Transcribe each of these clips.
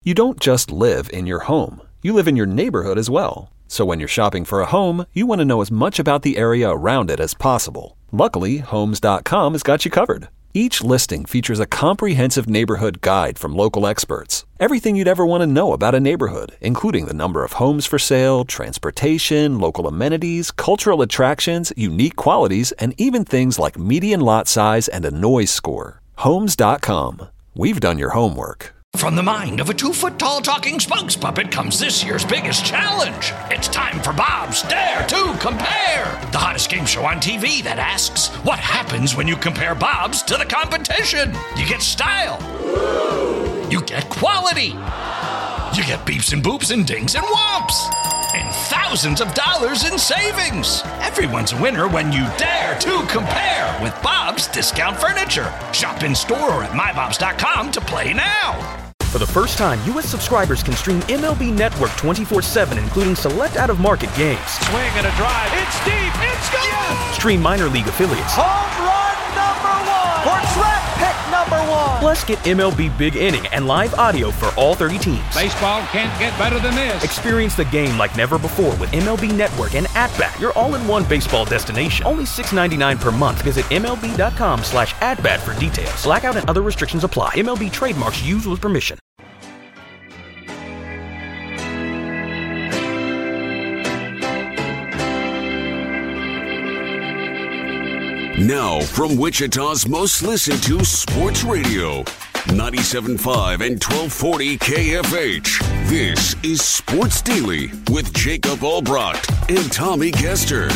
You don't just live in your home. You live in your neighborhood as well. So when you're shopping for a home, you want to know as much about the area around it as possible. Luckily, Homes.com has got you covered. Each listing features a comprehensive neighborhood guide from local experts. Everything you'd ever want to know about a neighborhood, including the number of homes for sale, transportation, local amenities, cultural attractions, unique qualities, and even things like median lot size and a noise score. Homes.com. We've done your homework. From the mind of a 2-foot-tall talking Spunks puppet comes this year's biggest challenge. It's time for Bob's Dare to Compare, the hottest game show on TV that asks, what happens when you compare Bob's to the competition? You get style. You get quality. You get beeps and boops and dings and whomps. And thousands of dollars in savings. Everyone's a winner when you dare to compare with Bob's Discount Furniture. Shop in store or at mybobs.com to play now. For the first time, U.S. subscribers can stream MLB Network 24/7, including select out-of-market games. Swing and a drive. It's deep. It's gone. Yes! Stream minor league affiliates. Home run number one. Or track pick number one. Plus, get MLB Big Inning and live audio for all 30 teams. Baseball can't get better than this. Experience the game like never before with MLB Network and At-Bat, your all-in-one baseball destination. Only $6.99 per month. Visit MLB.com/at-bat for details. Blackout and other restrictions apply. MLB trademarks used with permission. Now, from Wichita's most listened to sports radio, 97.5 and 1240 KFH. This is Sports Daily with Jacob Albrecht and Tommy Kester.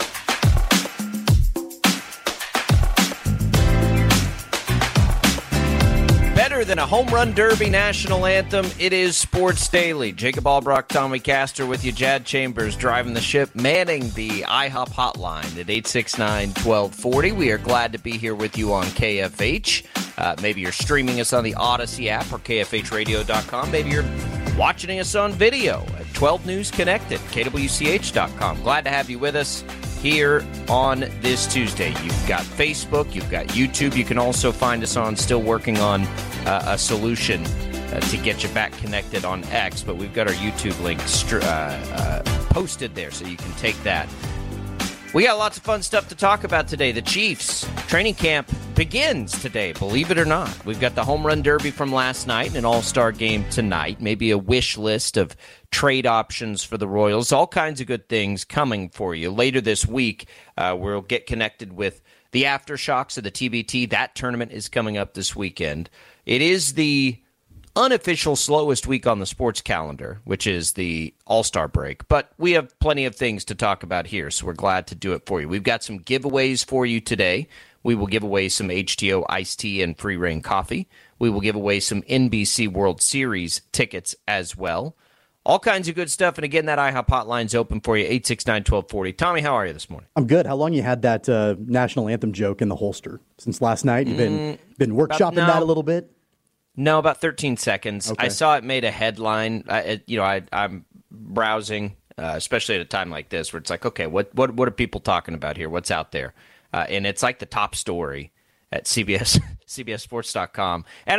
Better than a home run derby national anthem, it is Sports Daily. Jacob Albrecht, Tommy Castor with you. Jad Chambers driving the ship, manning the IHOP hotline at 869-1240. We are glad to be here with you on KFH. Maybe you're streaming us on the Odyssey app or KFHradio.com. Maybe you're watching us on video at 12 News Connected, KWCH.com. Glad to have you with us here on this Tuesday. You've got Facebook, you've got YouTube. You can also find us on, still working on a solution to get you back connected on X, but we've got our YouTube link posted there, so you can take that. We got lots of fun stuff to talk about today. The Chiefs training camp begins today, believe it or not. We've got the home run derby from last night and an all-star game tonight. Maybe a wish list of trade options for the Royals. All kinds of good things coming for you. Later this week, we'll get connected with the aftershocks of the TBT. That tournament is coming up this weekend. It is the unofficial slowest week on the sports calendar, which is the All-Star break. But we have plenty of things to talk about here, so we're glad to do it for you. We've got some giveaways for you today. We will give away some HTO iced tea and free reign coffee. We will give away some NBC World Series tickets as well. All kinds of good stuff. And again, that IHOP hotline's open for you, 869-1240. Tommy, how are you this morning? I'm good. How long you had that national anthem joke in the holster? Since last night? You've been workshopping that a little bit? No, about 13 seconds. Okay. I saw it made a headline. I'm browsing, especially at a time like this, where it's like, okay, what are people talking about here? What's out there? And it's like the top story at CBSSports.com. And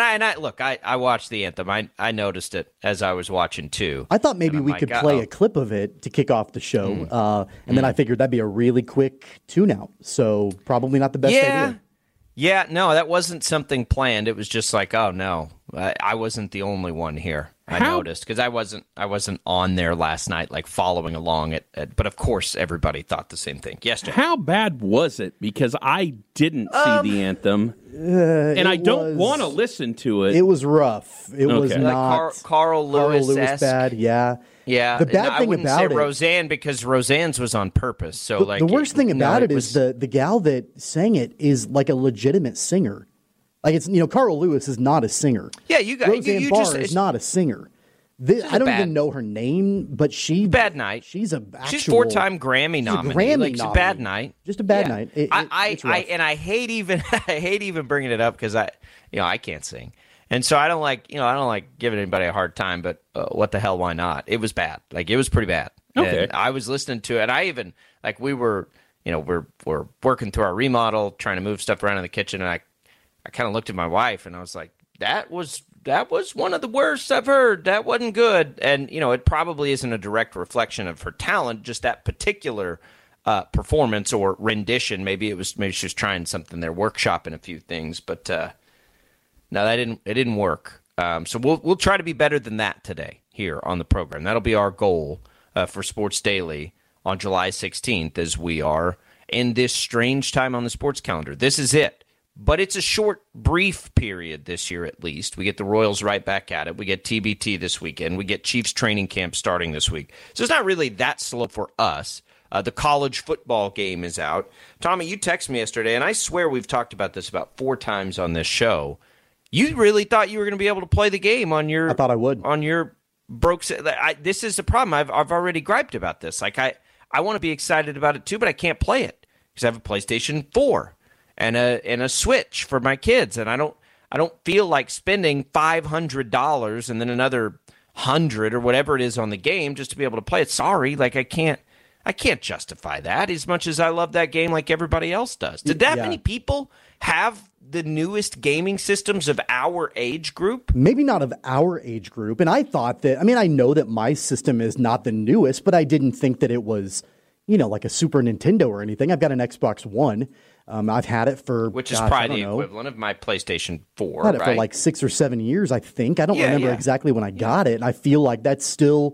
I watched the anthem. I noticed it as I was watching too. I thought maybe we could play a clip of it to kick off the show, and then I figured that'd be a really quick tune-out. So probably not the best idea. Yeah, no, that wasn't something planned. It was just like, oh no, I wasn't the only one here. I noticed because I wasn't on there last night, like following along. But of course, everybody thought the same thing yesterday. How bad was it? Because I didn't see the anthem, and I don't want to listen to it. It was rough. It was like not Carl Lewis bad. Yeah. Yeah, the bad thing about it, Roseanne, because Roseanne's was on purpose. So the worst thing about it is the gal that sang it is like a legitimate singer. Like it's Carl Lewis is not a singer. Yeah, you got Roseanne Barr is not a singer. I don't even know her name, but bad night. She's she's 4-time Grammy nominee. It's a bad night. Just a bad night. I hate even bringing it up because I can't sing. And so I don't like giving anybody a hard time, but what the hell, why not? It was bad. Like, it was pretty bad. Okay. And I was listening to it, and I even, we were, we're working through our remodel, trying to move stuff around in the kitchen, and I kind of looked at my wife, and I was like, that was that was one of the worst I've heard. That wasn't good. And, it probably isn't a direct reflection of her talent, just that particular performance or rendition. Maybe she was trying something there, workshopping a few things. But no, it didn't work. So we'll try to be better than that today here on the program. That'll be our goal for Sports Daily on July 16th, as we are in this strange time on the sports calendar. This is it. But it's a short, brief period this year at least. We get the Royals right back at it. We get TBT this weekend. We get Chiefs training camp starting this week. So it's not really that slow for us. The college football game is out. Tommy, you texted me yesterday, and I swear we've talked about this about 4 times on this show. You really thought you were going to be able to play the game on your... I thought I would. On your broke... This is the problem. I've already griped about this. Like, I want to be excited about it too, but I can't play it because I have a PlayStation 4. And a Switch for my kids, and I don't feel like spending $500 and then another $100 or whatever it is on the game just to be able to play it. Sorry, like I can't justify that as much as I love that game like everybody else does. Did that many people have the newest gaming systems of our age group? Maybe not of our age group, and I thought that. I mean, I know that my system is not the newest, but I didn't think that it was, like a Super Nintendo or anything. I've got an Xbox One. I've had it for... Which is probably the equivalent of my PlayStation 4, I've had it for like 6 or 7 years, I think. I don't remember exactly when I got it. And I feel like that's still...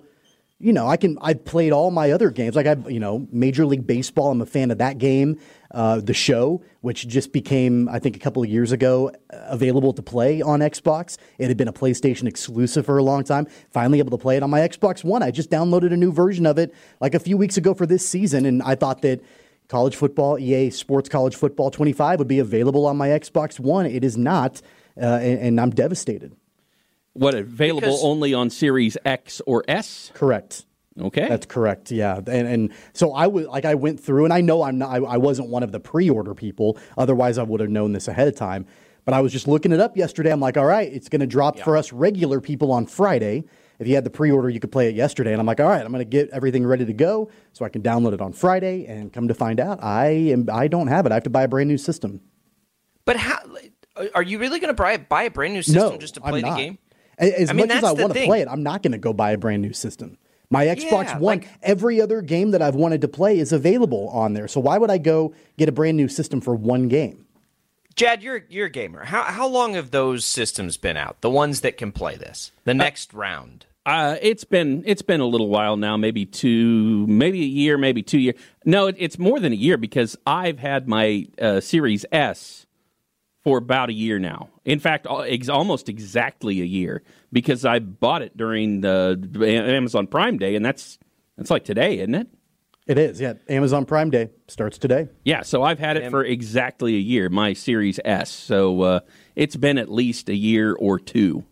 I've played all my other games. Like, Major League Baseball, I'm a fan of that game. The Show, which just became, I think, a couple of years ago, available to play on Xbox. It had been a PlayStation exclusive for a long time. Finally able to play it on my Xbox One. I just downloaded a new version of it like a few weeks ago for this season, and I thought that college football, EA Sports College Football 25 would be available on my Xbox One. It is not, and I'm devastated. What, available only on Series X or S? Correct. Okay. That's correct, yeah. And so I went through, and I know I wasn't one of the pre-order people. Otherwise, I would have known this ahead of time. But I was just looking it up yesterday. I'm like, all right, it's going to drop for us regular people on Friday. If you had the pre-order, you could play it yesterday. And I'm like, all right, I'm going to get everything ready to go so I can download it on Friday. And come to find out, I don't have it. I have to buy a brand new system. But how are you really going to buy a brand new system just to play the game? As much as I want to play it, I'm not going to go buy a brand new system. My Xbox One, every other game that I've wanted to play is available on there. So why would I go get a brand new system for one game? Jad, you're a gamer. How long have those systems been out? The ones that can play this, the next round. It's been a little while now, maybe a year, maybe 2 years. No, it's more than a year because I've had my Series S for about a year now. In fact, almost exactly a year because I bought it during the Amazon Prime Day, and that's like today, isn't it? It is, yeah. Amazon Prime Day starts today. Yeah, so I've had it for exactly a year, my Series S. So it's been at least a year or two.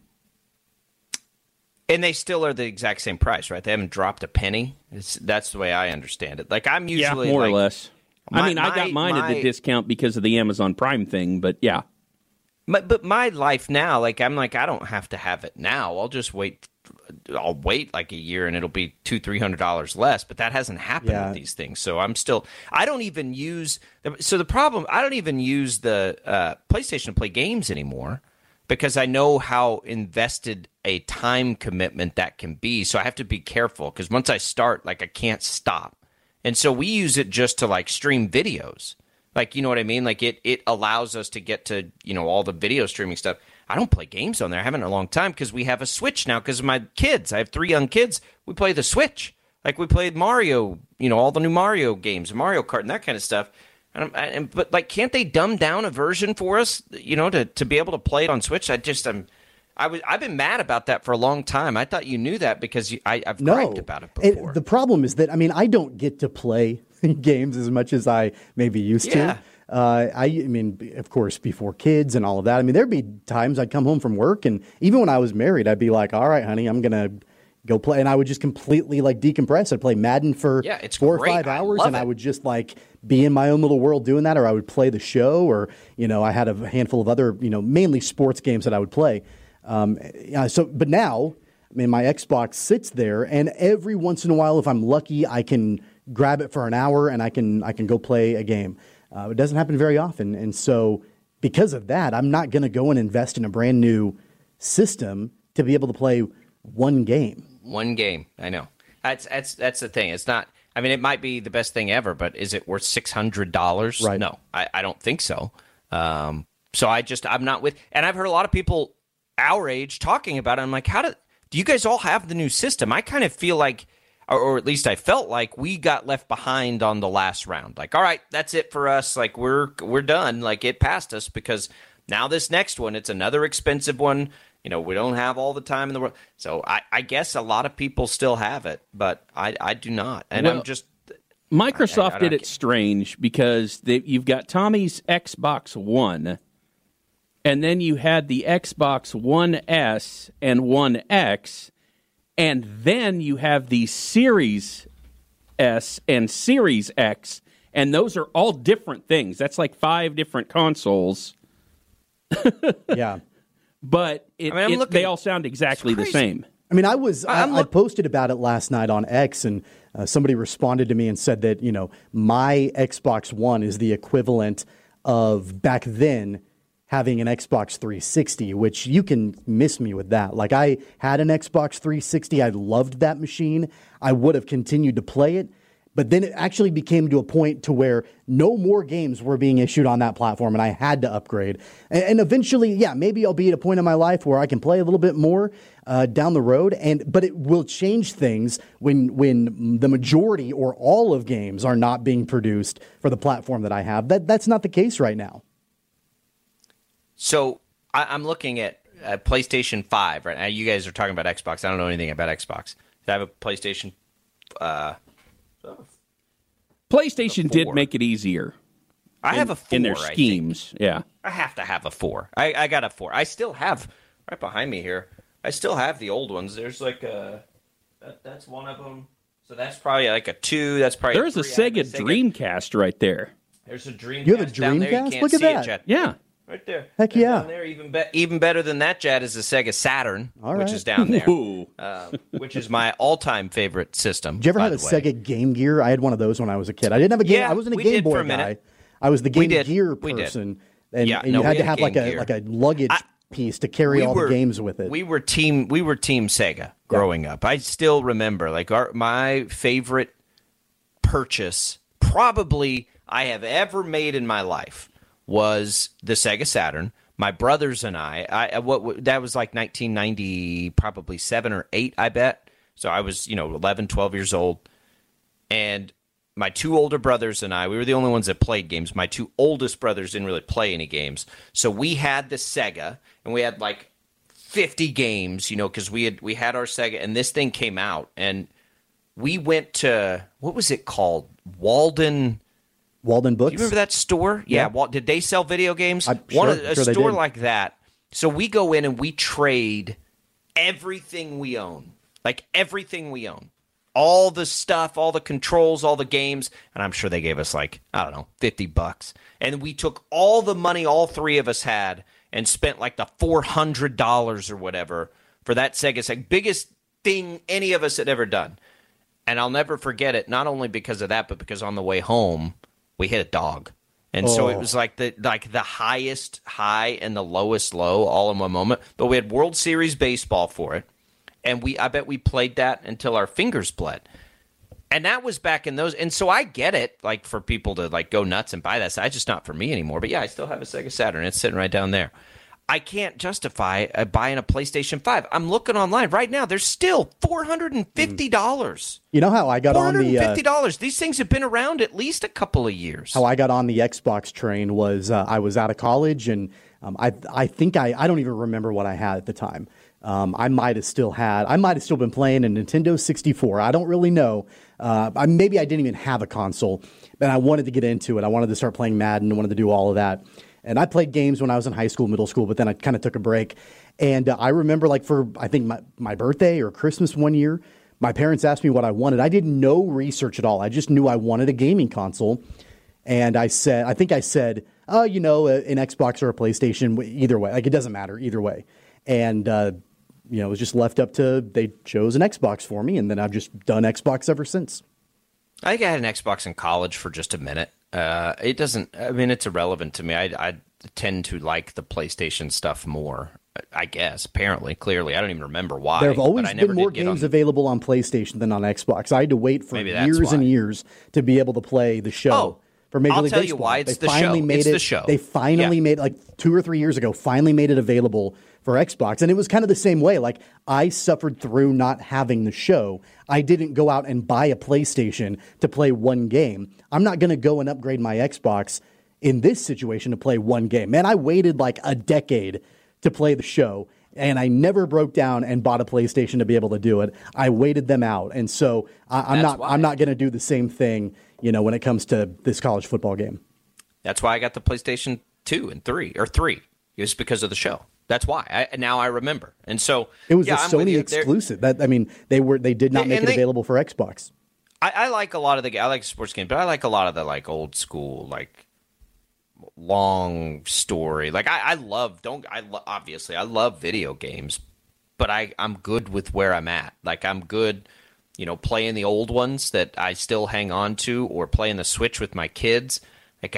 And they still are the exact same price, right? They haven't dropped a penny. That's the way I understand it. Like I'm usually more or less. I got mine at the discount because of the Amazon Prime thing, but yeah. But my life now, I don't have to have it now. I'll just wait. I'll wait like a year and it'll be $200-$300 less. But that hasn't happened with these things. So I don't even use. So the problem, I don't even use the PlayStation to play games anymore because I know how invested a time commitment that can be. So I have to be careful because once I start, I can't stop. And so we use it just to stream videos. You know what I mean? It allows us to get to, all the video streaming stuff. I don't play games on there. I haven't in a long time because we have a Switch now because of my kids. I have 3 young kids. We play the Switch. We played Mario, all the new Mario games, Mario Kart and that kind of stuff. But can't they dumb down a version for us, to be able to play it on Switch? I've been mad about that for a long time. I thought you knew that because I've griped about it before. The problem is that, I don't get to play games as much as I maybe used to. Of course, before kids and all of that. There'd be times I'd come home from work, and even when I was married, I'd be like, all right, honey, I'm going to go play. And I would just completely decompress. I'd play Madden for 4 or 5 hours, and I would just be in my own little world doing that, or I would play the show, or, I had a handful of other, mainly sports games that I would play. But now, my Xbox sits there, and every once in a while, if I'm lucky, I can grab it for an hour and I can go play a game. It doesn't happen very often, and so because of that, I'm not going to go and invest in a brand new system to be able to play one game. One game, I know. That's the thing. It's not. I mean, it might be the best thing ever, but is it worth $600? Right. No, I don't think so. So I'm not with. And I've heard a lot of people our age talking about it. I'm like, do you guys all have the new system? I kind of feel like, or at least I felt like, we got left behind on the last round. Like, all right, that's it for us. Like, we're done. Like, it passed us because now this next one, it's another expensive one. We don't have all the time in the world. So I guess a lot of people still have it, but I do not. And I'm just... Microsoft did it strange because you've got Tommy's Xbox One, and then you had the Xbox One S and One X, and then you have the Series S and Series X, and those are all different things. That's like 5 different consoles. Yeah. But they all sound exactly the same. I mean, I posted about it last night on X, and somebody responded to me and said that, my Xbox One is the equivalent of back then having an Xbox 360, which you can miss me with that. Like, I had an Xbox 360. I loved that machine. I would have continued to play it. But then it actually became to a point to where no more games were being issued on that platform, and I had to upgrade. And eventually, yeah, maybe I'll be at a point in my life where I can play a little bit more down the road. But it will change things when the majority or all of games are not being produced for the platform that I have. That's not the case right now. So I'm looking at PlayStation 5 right now. You guys are talking about Xbox. I don't know anything about Xbox. I have a PlayStation. PlayStation did make it easier. I have a 4 in their schemes. Yeah, I have to have a 4. I got a 4. I still have right behind me here. I still have the old ones. There's like that's one of them. So that's probably like a 2. That's probably there's a Sega Dreamcast right there. There's a Dreamcast. You have a down there. You Dreamcast? can't Look at see that. It, Chad. Yeah. Right there. Heck yeah. Down there, even better than that, Chad, is the Sega Saturn, which is down there, which is my all-time favorite system. Did you ever have a Sega Game Gear? I had one of those when I was a kid. I didn't have a game. I wasn't a Game Boy guy. I was the Game Gear person, and you had to have like a luggage piece to carry all the games with it. We were team Sega growing up. I still remember my favorite purchase probably I have ever made in my life was the Sega Saturn. My brothers and I that was like 1990, probably 7 or 8, I bet. So I was, 11, 12 years old. And my 2 older brothers and I, we were the only ones that played games. My 2 oldest brothers didn't really play any games. So we had the Sega, and we had like 50 games, because we had our Sega, and this thing came out. And we went to, what was it called? Walden Books. Do you remember that store? Yeah. Did they sell video games? A store like that. So we go in and we trade everything we own. Like everything we own. All the stuff, all the controls, all the games. And I'm sure they gave us like, I don't know, $50. And we took all the money all 3 of us had and spent like the $400 or whatever for that Sega. It's like biggest thing any of us had ever done. And I'll never forget it, not only because of that, but because on the way home, we hit a dog. And so it was like the highest high and the lowest low all in one moment. But we had World Series baseball for it. And I bet we played that until our fingers bled. And that was back in those. And so I get it, like, for people to like go nuts and buy that. It's just not for me anymore. But yeah, I still have a Sega Saturn. It's sitting right down there. I can't justify buying a PlayStation 5. I'm looking online right now. There's still $450. You know how I got on the $450. These things have been around at least a couple of years. How I got on the Xbox train was I was out of college, and I think I don't even remember what I had at the time. I might have still been playing a Nintendo 64. I don't really know. Maybe I didn't even have a console, but I wanted to get into it. I wanted to start playing Madden. I wanted to do all of that. And I played games when I was in high school, middle school, but then I kind of took a break. And I remember, like, for, I think, my birthday or Christmas one year, my parents asked me what I wanted. I did no research at all. I just knew I wanted a gaming console. And I said, an Xbox or a PlayStation, either way. Like, it doesn't matter, either way. And, it was just left up to, they chose an Xbox for me, and then I've just done Xbox ever since. I think I had an Xbox in college for just a minute. It's irrelevant to me. I tend to like the PlayStation stuff more. I guess, apparently, clearly. I don't even remember why. There have always been more games available on PlayStation than on Xbox. I had to wait for years and years to be able to play the show. For Major League Baseball. I'll tell you why. It's the show. It's the show. They finally made, like 2 or 3 years ago, finally made it available for Xbox. And it was kind of the same way. Like, I suffered through not having the show. I didn't go out and buy a PlayStation to play one game. I'm not going to go and upgrade my Xbox in this situation to play one game. Man, I waited like a decade to play the show, and I never broke down and bought a PlayStation to be able to do it. I waited them out. And so I'm not going to do the same thing, when it comes to this college football game. That's why I got the PlayStation 2 and 3, or 3. It was because of the show. That's why. Now I remember. And so it was a Sony exclusive. They did not make it available for Xbox. I like a lot of I like sports games, but I like a lot of the like old school, like long story. Like obviously I love video games, but I'm good with where I'm at. Like I'm good, playing the old ones that I still hang on to, or playing the Switch with my kids. Like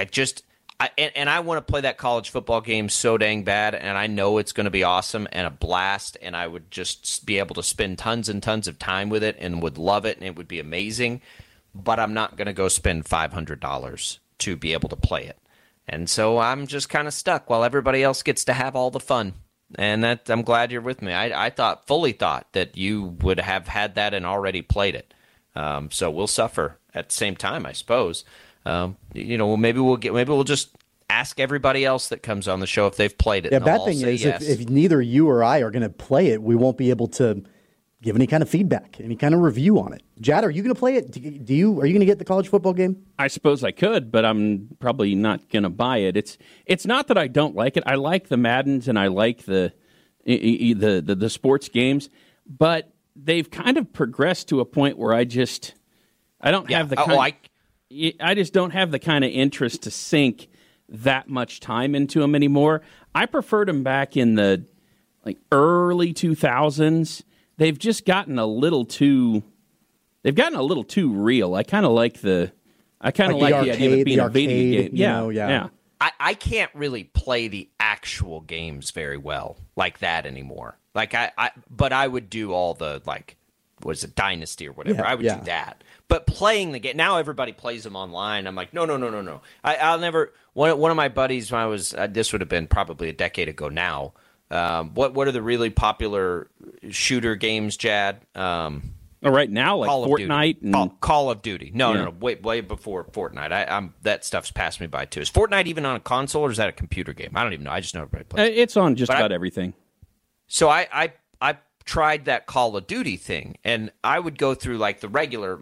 I want to play that college football game so dang bad, and I know it's going to be awesome and a blast, and I would just be able to spend tons and tons of time with it and would love it, and it would be amazing. But I'm not going to go spend $500 to be able to play it. And so I'm just kind of stuck while everybody else gets to have all the fun. And that I'm glad you're with me. I fully thought that you would have had that and already played it. So we'll suffer at the same time, I suppose. Maybe we'll just ask everybody else that comes on the show if they've played it. Yeah, bad thing is yes. if neither you or I are going to play it, we won't be able to give any kind of feedback, any kind of review on it. Jad, are you going to play it? Are you going to get the college football game? I suppose I could, but I'm probably not going to buy it. It's not that I don't like it. I like the Maddens and I like the sports games, but they've kind of progressed to a point where I just don't have the I just don't have the kind of interest to sink that much time into them anymore. I preferred them back in the early 2000s. They've just gotten a little too real. I kind of like the idea of being a video game. Yeah. I can't really play the actual games very well like that anymore. But I would do all the was it Dynasty or whatever? Yeah, I would do that. But playing the game, now everybody plays them online. I'm like, no. I'll never. One of my buddies, when I was this would have been probably a decade ago now. What are the really popular shooter games, Jad? Right now, like Call Fortnite? Call of Duty. No, way before Fortnite. That stuff's passed me by, too. Is Fortnite even on a console, or is that a computer game? I don't even know. I just know everybody plays it. It's on about everything. So I tried that Call of Duty thing, and I would go through, the regular,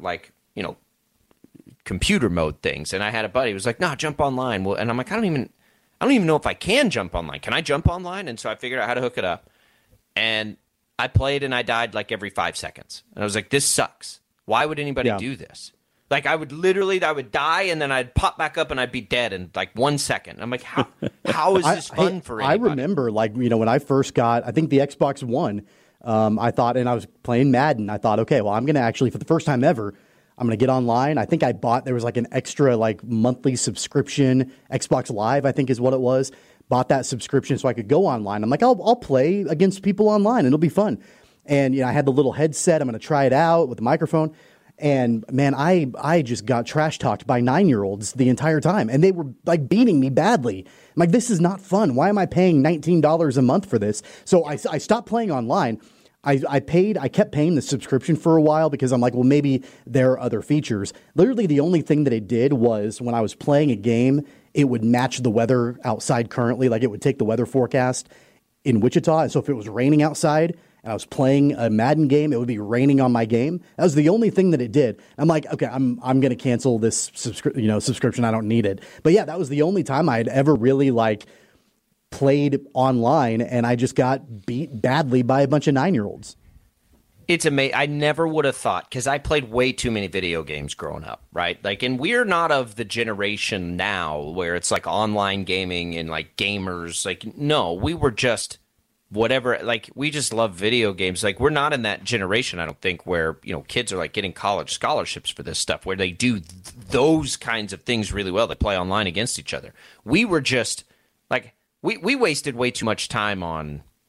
computer mode things, and I had a buddy who was like, no, jump online. Well, and I'm like, I don't even know if I can jump online. Can I jump online? And so I figured out how to hook it up. And I played and I died every 5 seconds. And I was like, this sucks. Why would anybody do this? I would die and then I'd pop back up and I'd be dead in 1 second. I'm like, how is this fun for anybody? I remember when I first got, I think the Xbox One, I thought, and I was playing Madden. I thought, okay, well, I'm going to actually, for the first time ever, I'm going to get online. I think there was an extra monthly subscription, Xbox Live, I think is what it was. Bought that subscription so I could go online. I'm like, I'll play against people online and it'll be fun. And I had the little headset. I'm going to try it out with the microphone. And man, I just got trash talked by 9-year-olds the entire time. And they were beating me badly. I'm like, this is not fun. Why am I paying $19 a month for this? So I stopped playing online. I kept paying the subscription for a while because I'm like, well, maybe there are other features. Literally the only thing that it did was when I was playing a game, it would match the weather outside currently. It would take the weather forecast in Wichita. And so if it was raining outside and I was playing a Madden game, it would be raining on my game. That was the only thing that it did. I'm like, okay, I'm going to cancel this subscription. I don't need it. But yeah, that was the only time I had ever really played online, and I just got beat badly by a bunch of 9-year-olds. It's amazing. I never would have thought, because I played way too many video games growing up, right? And we're not of the generation now where it's online gaming and gamers. No, we were just whatever. We just love video games. We're not in that generation, I don't think, where kids are getting college scholarships for this stuff, where they do those kinds of things really well. They play online against each other. We were just We wasted way too much time on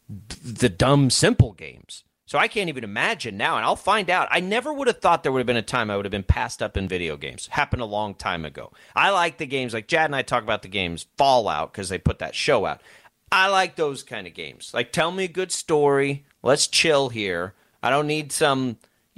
the dumb, simple games. So I can't even imagine now, and I'll find out. I never would have thought there would have been a time I would have been passed up in video games. Happened a long time ago. I like the games, like Jad and I talk about the games Fallout because they put that show out. I like those kind of games. Like, tell me a good story. Let's chill here. I don't need some,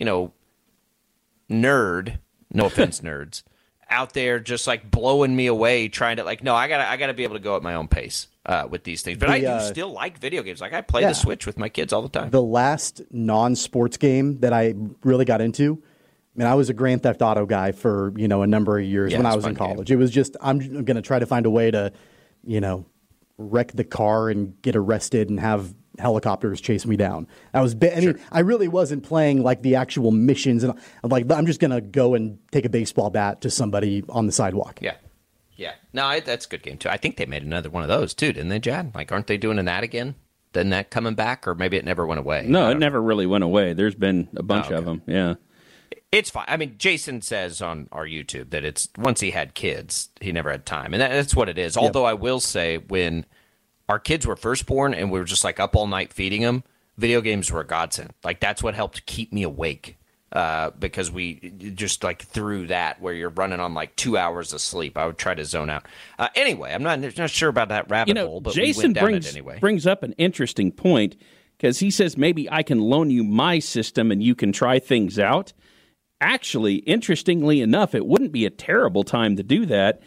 nerd, no offense, nerds, out there just like blowing me away, trying to no, I gotta be able to go at my own pace with these things. But I do still like video games. Like I play the Switch with my kids all the time. The last non-sports game that I really got into, I was a Grand Theft Auto guy for a number of years when I was in college. Game. It was just I'm gonna try to find a way to, wreck the car and get arrested and have helicopters chase me down. I mean, I really wasn't playing like the actual missions, and I'm just gonna go and take a baseball bat to somebody on the sidewalk. Yeah. No, that's a good game too. I think they made another one of those too, didn't they, Jad? Like, aren't they doing that again? Isn't that coming back, or maybe it never went away? No, it never really went away. There's been a bunch of them. Yeah. It's fine. I mean, Jason says on our YouTube that it's once he had kids, he never had time. And that's what it is. Yep. Although I will say when our kids were first born and we were just like up all night feeding them, video games were a godsend. Like that's what helped keep me awake because we just like through that where you're running on like 2 hours of sleep. I would try to zone out. Anyway, I'm not sure about that rabbit hole, but Jason we went down it anyway. Brings up an interesting point because he says maybe I can loan you my system and you can try things out. Actually, interestingly enough, it wouldn't be a terrible time to do that.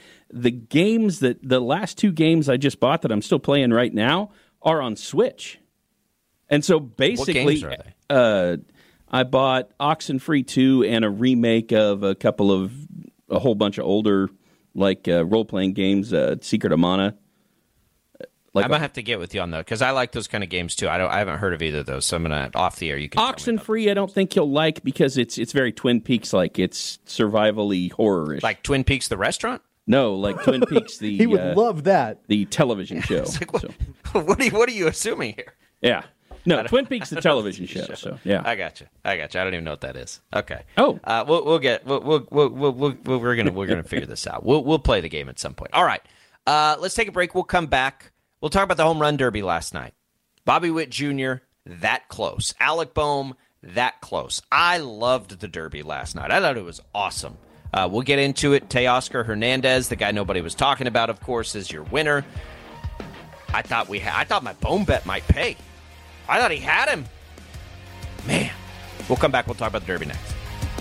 The last two games I just bought that I'm still playing right now are on Switch. And so basically, what games are they? I bought Oxenfree 2 and a remake of a whole bunch of older role-playing games, Secret of Mana. I might have to get with you on those because I like those kind of games too. I haven't heard of either of those, so I'm gonna off the air. You can Oxenfree. I don't think you'll like because it's very Twin Peaks like. It's survival-y horror-ish. Like Twin Peaks the restaurant. No, like Twin Peaks the. He would love that. The television show. What are you assuming here? Yeah. No, Twin Peaks the television show. So yeah, I got you. I don't even know what that is. Okay. Oh, we're gonna figure this out. We'll play the game at some point. All right. Let's take a break. We'll come back. We'll talk about the home run derby last night. Bobby Witt Jr., that close. Alec Boehm, that close. I loved the derby last night. I thought it was awesome. We'll get into it. Teoscar Hernandez, the guy nobody was talking about, of course, is your winner. I thought my Boehm bet might pay. I thought he had him. Man. We'll come back. We'll talk about the derby next.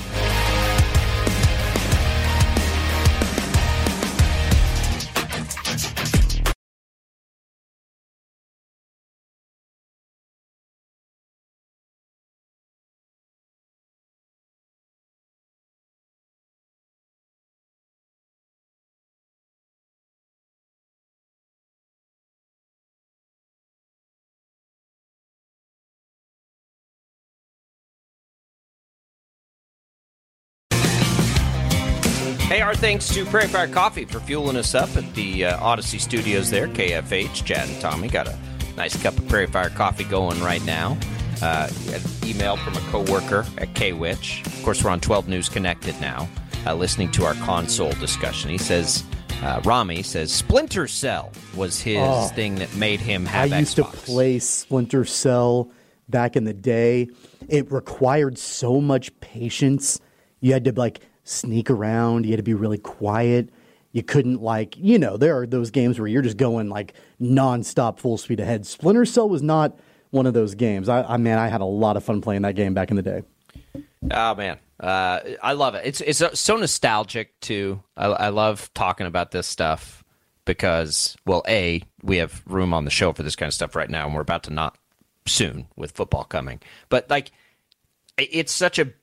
Hey, our thanks to Prairie Fire Coffee for fueling us up at the Odyssey Studios there, KFH. Chad and Tommy got a nice cup of Prairie Fire Coffee going right now. An email from a coworker at K-Witch. Of course, we're on 12 News Connected now, listening to our console discussion. He says, Rami says, Splinter Cell was his thing that made him have Xbox. I used to play Splinter Cell back in the day. It required so much patience. You had to, sneak around. You had to be really quiet. You couldn't there are those games where you're just going nonstop full speed ahead. Splinter Cell was not one of those games. I had a lot of fun playing that game back in the day. Oh man. I love it. It's so nostalgic too. I love talking about this stuff because, well, we have room on the show for this kind of stuff right now and we're about to not soon with football coming. But it's such a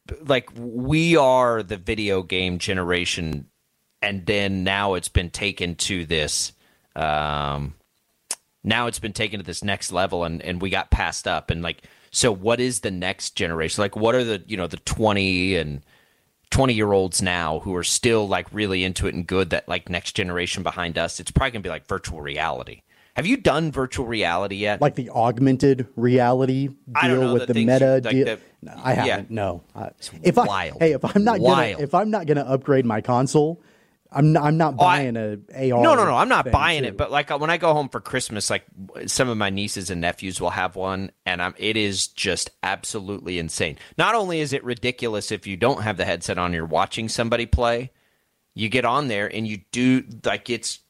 we are the video game generation, and then now it's been taken to this. Now it's been taken to this next level, and we got passed up. And so what is the next generation? What are the the 20 and 20-year-olds now who are still really into it and good? That next generation behind us, it's probably gonna be virtual reality. Have you done virtual reality yet? The augmented reality deal with the meta deal? I haven't. No. Wild. If I'm not gonna upgrade my console, I'm not buying a AR. No. I'm not buying too. it. But like when I go home for Christmas, like some of my nieces and nephews will have one, and it is just absolutely insane. Not only is it ridiculous if you don't have the headset on, you're watching somebody play. You get on there and you do like it's.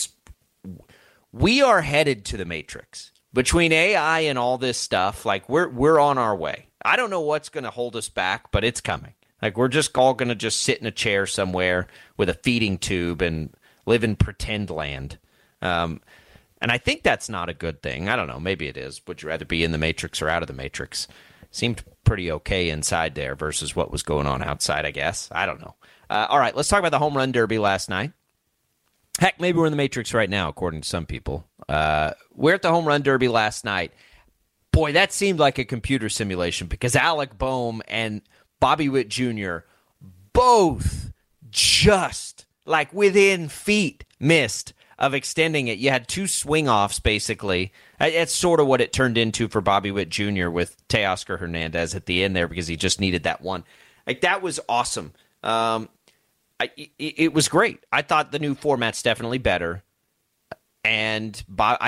We are headed to the Matrix between AI and all this stuff. Like we're on our way. I don't know what's going to hold us back, but it's coming. Like we're just all going to just sit in a chair somewhere with a feeding tube and live in pretend land. And I think that's not a good thing. I don't know. Maybe it is. Would you rather be in the Matrix or out of the Matrix? Seemed pretty okay inside there versus what was going on outside, I guess. I don't know. All right, let's talk about the home run derby last night. Heck, maybe we're in the Matrix right now, according to some people. We're at the home run derby last night. Boy, that seemed like a computer simulation because Alec Boehm and Bobby Witt Jr. both just like within feet missed of extending it. You had two swing-offs, basically. It's sort of what it turned into for Bobby Witt Jr. with Teoscar Hernandez at the end there because he just needed that one. Like, that was awesome. It was great. I thought the new format's definitely better. And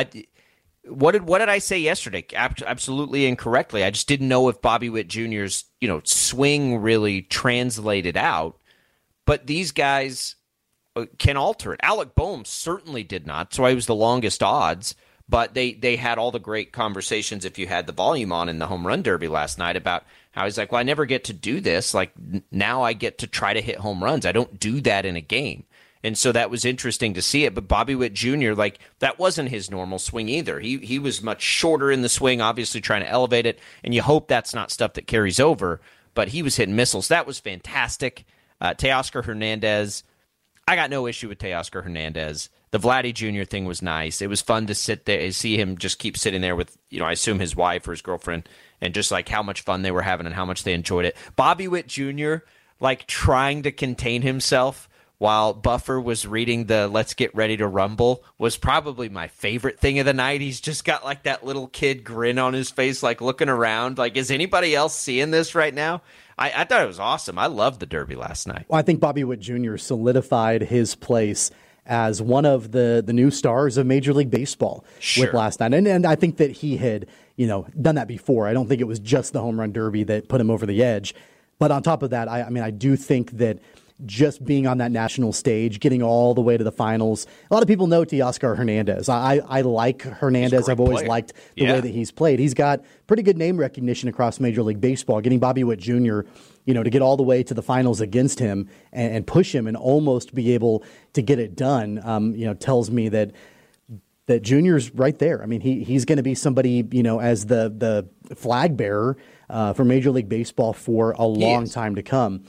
what did I say yesterday? Absolutely incorrectly. I just didn't know if Bobby Witt Jr.'s swing really translated out. But these guys can alter it. Alec Boehm certainly did not, so he was the longest odds. But they had all the great conversations, if you had the volume on in the home run derby last night, about how he's like, well, I never get to do this. Like, now I get to try to hit home runs. I don't do that in a game. And so that was interesting to see it. But Bobby Witt Jr., like, that wasn't his normal swing either. He was much shorter in the swing, obviously trying to elevate it. And you hope that's not stuff that carries over. But he was hitting missiles. That was fantastic. Teoscar Hernandez, I got no issue with Teoscar Hernandez. The Vladdy Jr. thing was nice. It was fun to sit there and see him just keep sitting there with, I assume his wife or his girlfriend, and just like how much fun they were having and how much they enjoyed it. Bobby Witt Jr., like, trying to contain himself while Buffer was reading the Let's Get Ready to Rumble was probably my favorite thing of the night. He's just got like that little kid grin on his face, like looking around. Like, is anybody else seeing this right now? I thought it was awesome. I loved the Derby last night. Well, I think Bobby Witt Jr. solidified his place as one of the new stars of Major League Baseball with last night. And I think that he had, done that before. I don't think it was just the home run derby that put him over the edge. But on top of that, I do think that just being on that national stage, getting all the way to the finals. A lot of people know Teoscar Hernandez. I like Hernandez. I've always liked the way that he's played. He's got pretty good name recognition across Major League Baseball. Getting Bobby Witt Jr., to get all the way to the finals against him and push him and almost be able to get it done, tells me that Junior's right there. I mean, he's going to be somebody, as the flag bearer for Major League Baseball for a long time to come.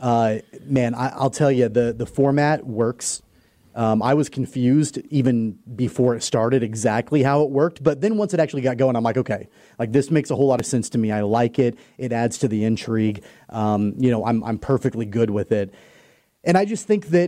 Man, I'll tell you, the format works. I was confused even before it started exactly how it worked. But then once it actually got going, I'm like, okay, like this makes a whole lot of sense to me. I like it. It adds to the intrigue. I'm perfectly good with it. And I just think that,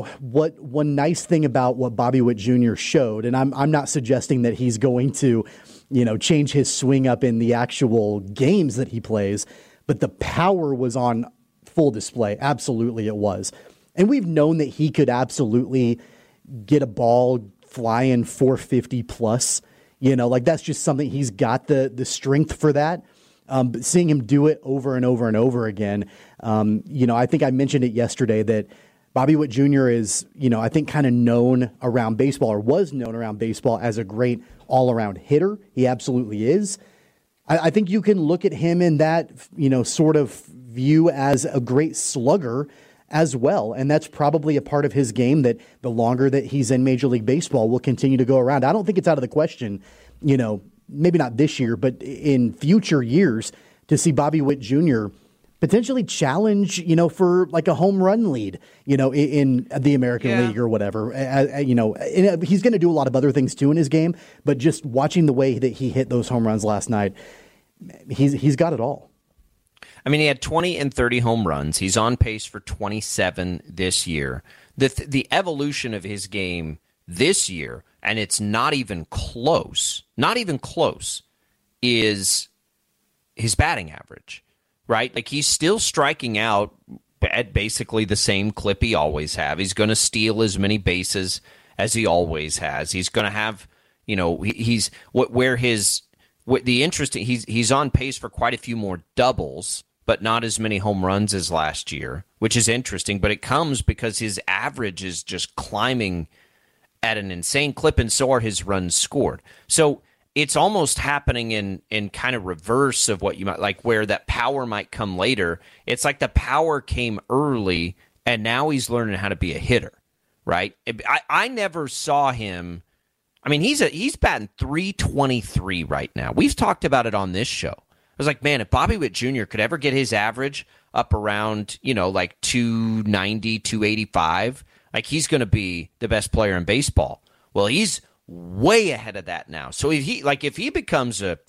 one nice thing about what Bobby Witt Jr. showed, and I'm not suggesting that he's going to, change his swing up in the actual games that he plays, but the power was on full display. Absolutely it was. And we've known that he could absolutely get a ball flying 450 plus, that's just something he's got the strength for that. But seeing him do it over and over and over again, I think I mentioned it yesterday that Bobby Witt Jr. is, I think kind of known around baseball or was known around baseball as a great all-around hitter. He absolutely is. I think you can look at him in that, sort of view as a great slugger as well. And that's probably a part of his game that the longer that he's in Major League Baseball will continue to go around. I don't think it's out of the question, maybe not this year, but in future years to see Bobby Witt Jr. potentially challenge, for like a home run lead, in the American League or whatever. And he's going to do a lot of other things too in his game, but just watching the way that he hit those home runs last night, he's got it all. I mean, he had 20 and 30 home runs. He's on pace for 27 this year. The evolution of his game this year, and it's not even close, is his batting average, right? Like, he's still striking out at basically the same clip he always have. He's going to steal as many bases as he always has. He's going to have, he's on pace for quite a few more doubles, but not as many home runs as last year, which is interesting. But it comes because his average is just climbing at an insane clip, and so are his runs scored. So it's almost happening in kind of reverse of what you might like, where that power might come later. It's like the power came early, and now he's learning how to be a hitter, right? I never saw him. I mean, he's batting .323 right now. We've talked about it on this show. I was like, man, if Bobby Witt Jr. could ever get his average up around, like 290, 285, like he's going to be the best player in baseball. Well, he's way ahead of that now. So if he becomes a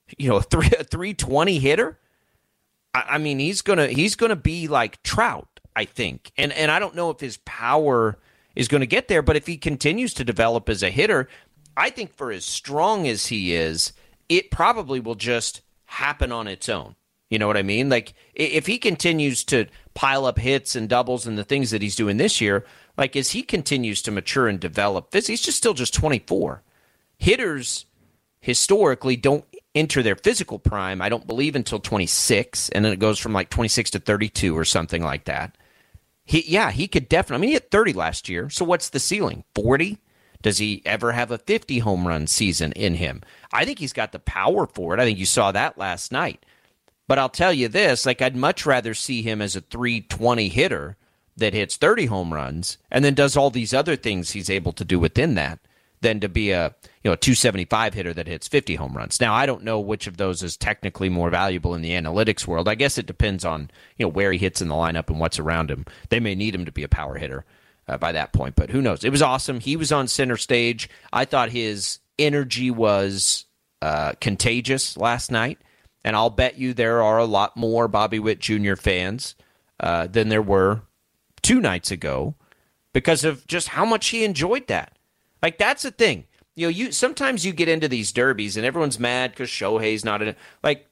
320 hitter, I mean, he's gonna be like Trout, I think. And I don't know if his power is going to get there, but if he continues to develop as a hitter, I think for as strong as he is, it probably will just happen on its own. You know what I mean? Like if he continues to pile up hits and doubles and the things that he's doing this year, like as he continues to mature and develop, he's still just 24. Hitters historically don't enter their physical prime, I don't believe, until 26, and then it goes from like 26 to 32 or something like that. He could definitely. I mean, he hit 30 last year, so what's the ceiling? 40? Does he ever have a 50 home run season in him? I think he's got the power for it. I think you saw that last night. But I'll tell you this, like I'd much rather see him as a 320 hitter that hits 30 home runs and then does all these other things he's able to do within that than to be a 275 hitter that hits 50 home runs. Now, I don't know which of those is technically more valuable in the analytics world. I guess it depends on where he hits in the lineup and what's around him. They may need him to be a power hitter by that point, but who knows? It was awesome. He was on center stage. I thought his energy was contagious last night, and I'll bet you there are a lot more Bobby Witt Jr. fans than there were 2 nights ago because of just how much he enjoyed that. Like, that's the thing. Sometimes you get into these derbies and everyone's mad because Shohei's not in it. Like,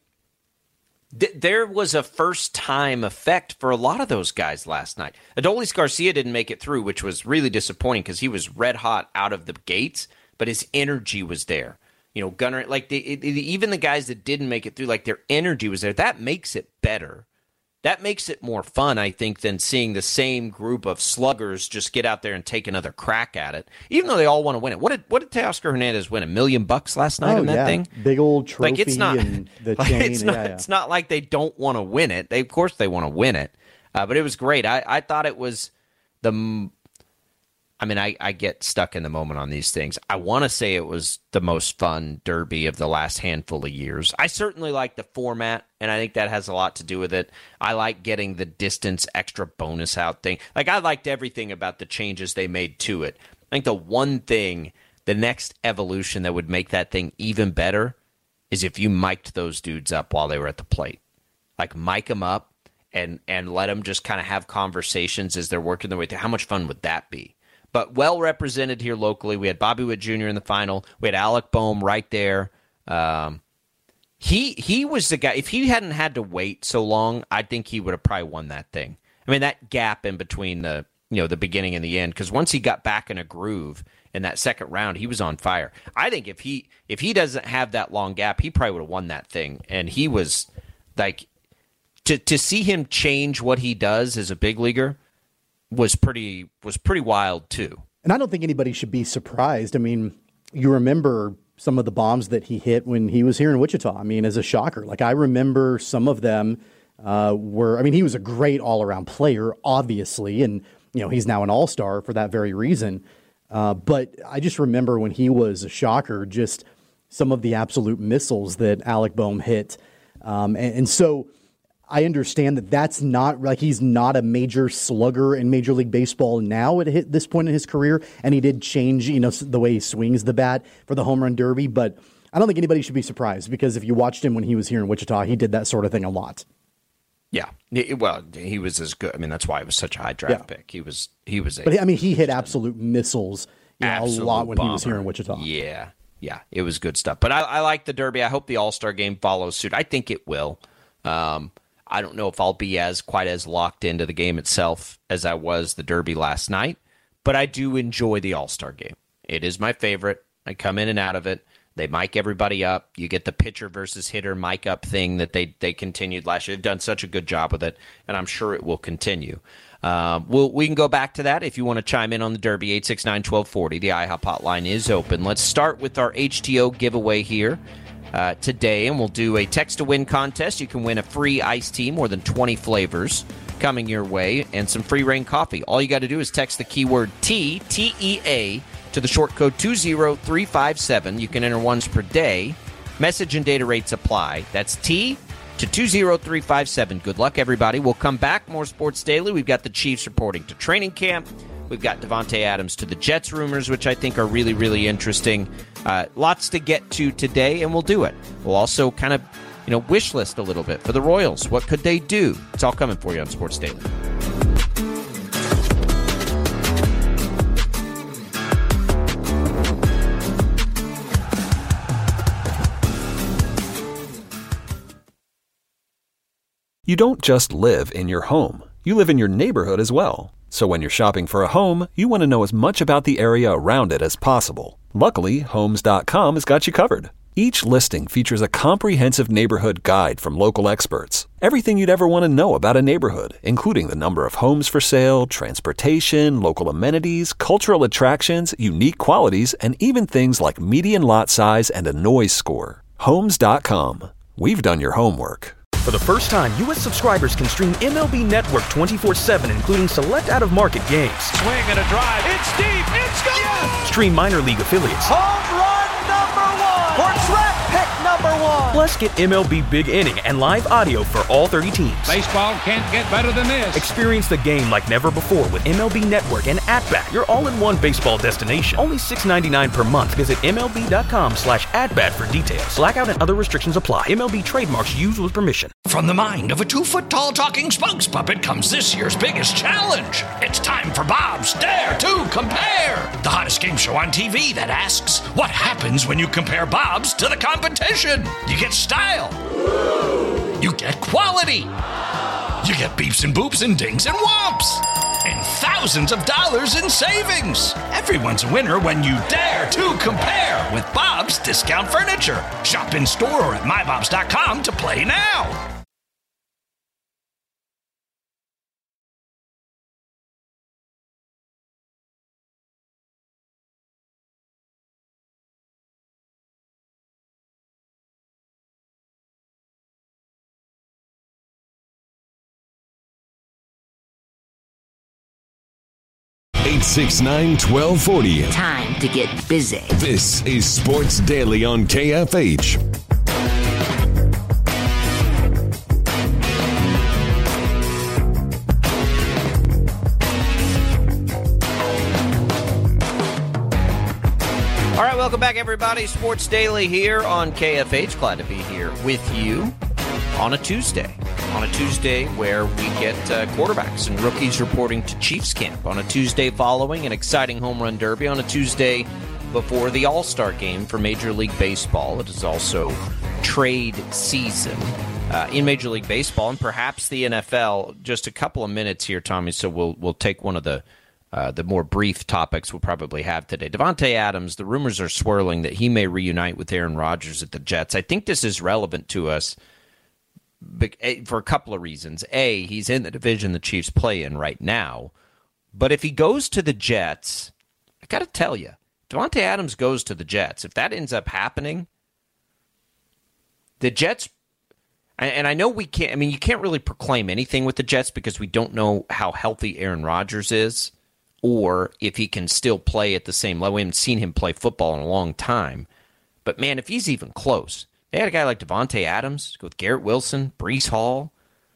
there was a first-time effect for a lot of those guys last night. Adolis Garcia didn't make it through, which was really disappointing because he was red hot out of the gates, but his energy was there. Gunnar, like even the guys that didn't make it through, like their energy was there. That makes it better. That makes it more fun, I think, than seeing the same group of sluggers just get out there and take another crack at it, even though they all want to win it. What did Teoscar Hernandez win? $1 million last night on that thing? Big old trophy. Like, it's not, and the chain. It's not like they don't want to win it. Of course they want to win it. But it was great. I thought it was I get stuck in the moment on these things. I want to say it was the most fun derby of the last handful of years. I certainly like the format, and I think that has a lot to do with it. I like getting the distance extra bonus out thing. Like, I liked everything about the changes they made to it. I think the one thing, the next evolution that would make that thing even better is if you mic'd those dudes up while they were at the plate. Like, mic them up and let them just kind of have conversations as they're working their way through. How much fun would that be? But well represented here locally. We had Bobby Witt Jr. in the final. We had Alec Bohm right there. He was the guy. If he hadn't had to wait so long, I think he would have probably won that thing. I mean, that gap in between the beginning and the end, because once he got back in a groove in that second round, he was on fire. I think if he doesn't have that long gap, he probably would have won that thing. And he was like, to see him change what he does as a big leaguer was pretty wild too. And I don't think anybody should be surprised. I mean, you remember some of the bombs that he hit when he was here in Wichita. I mean, as a shocker. Like, I remember some of them he was a great all-around player, obviously, and he's now an all-star for that very reason. But I just remember when he was a shocker, just some of the absolute missiles that Alec Bohm hit. And so I understand that that's not like he's not a major slugger in Major League Baseball now at this point in his career, and he did change, the way he swings the bat for the home run derby. But I don't think anybody should be surprised because if you watched him when he was here in Wichita, he did that sort of thing a lot. Yeah, well, he was as good. I mean, that's why it was such a high draft pick. He was. But I mean, he hit absolute missiles a lot when he was here in Wichita. Yeah, it was good stuff. But I like the derby. I hope the All-Star game follows suit. I think it will. I don't know if I'll be quite as locked into the game itself as I was the Derby last night, but I do enjoy the All-Star game. It is my favorite. I come in and out of it. They mic everybody up. You get the pitcher versus hitter mic up thing that they continued last year. They've done such a good job with it, and I'm sure it will continue. We can go back to that if you want to chime in on the Derby. 869-1240. The IHOP hotline is open. Let's start with our HTO giveaway here today, and we'll do a text-to-win contest. You can win a free iced tea, more than 20 flavors coming your way, and some free Rain coffee. All you got to do is text the keyword T, T-E-A, to the short code 20357. You can enter once per day. Message and data rates apply. That's T to 20357. Good luck, everybody. We'll come back. More Sports Daily. We've got the Chiefs reporting to training camp. We've got Davante Adams to the Jets rumors, which I think are really, really interesting. Lots to get to today, and we'll do it. We'll also kind of, wish list a little bit for the Royals. What could they do? It's all coming for you on Sports Daily. You don't just live in your home. You live in your neighborhood as well. So when you're shopping for a home, you want to know as much about the area around it as possible. Luckily, Homes.com has got you covered. Each listing features a comprehensive neighborhood guide from local experts. Everything you'd ever want to know about a neighborhood, including the number of homes for sale, transportation, local amenities, cultural attractions, unique qualities, and even things like median lot size and a noise score. Homes.com. We've done your homework. For the first time, U.S. subscribers can stream MLB Network 24/7, including select out-of-market games. Swing and a drive. It's deep. It's gone. Yes! Stream minor league affiliates. Home run number 1. Or track pick number 1. Plus, get MLB Big Inning and live audio for all 30 teams. Baseball can't get better than this. Experience the game like never before with MLB Network and At-Bat, your all-in-one baseball destination. Only $6.99 per month. Visit MLB.com/at-bat for details. Blackout and other restrictions apply. MLB trademarks used with permission. From the mind of a 2-foot-tall talking Spunks puppet comes this year's biggest challenge. It's time for Bob's Dare to Compare, the hottest game show on TV that asks, what happens when you compare Bob's to the competition? You get style. You get quality. You get beeps and boops and dings and whomps. And thousands of dollars in savings. Everyone's a winner when you dare to compare with Bob's Discount Furniture. Shop in store or at mybobs.com to play now. (869-1240). Time to get busy. This is Sports Daily on KFH. All right, welcome back, everybody. Sports Daily here on KFH. Glad to be here with you on a Tuesday. On a Tuesday where we get quarterbacks and rookies reporting to Chiefs camp. On a Tuesday following an exciting home run derby. On a Tuesday before the All-Star game for Major League Baseball. It is also trade season in Major League Baseball and perhaps the NFL. Just a couple of minutes here, Tommy, so we'll take one of the more brief topics we'll probably have today. Davante Adams, the rumors are swirling that he may reunite with Aaron Rodgers at the Jets. I think this is relevant to us for a couple of reasons. A, he's in the division the Chiefs play in right now. But if he goes to the Jets, I got to tell you, Davante Adams goes to the Jets. If that ends up happening, the Jets, and I know we can't, you can't really proclaim anything with the Jets because we don't know how healthy Aaron Rodgers is or if he can still play at the same level. We haven't seen him play football in a long time. But man, if he's even close, they had a guy like Davante Adams, go with Garrett Wilson, Breece Hall.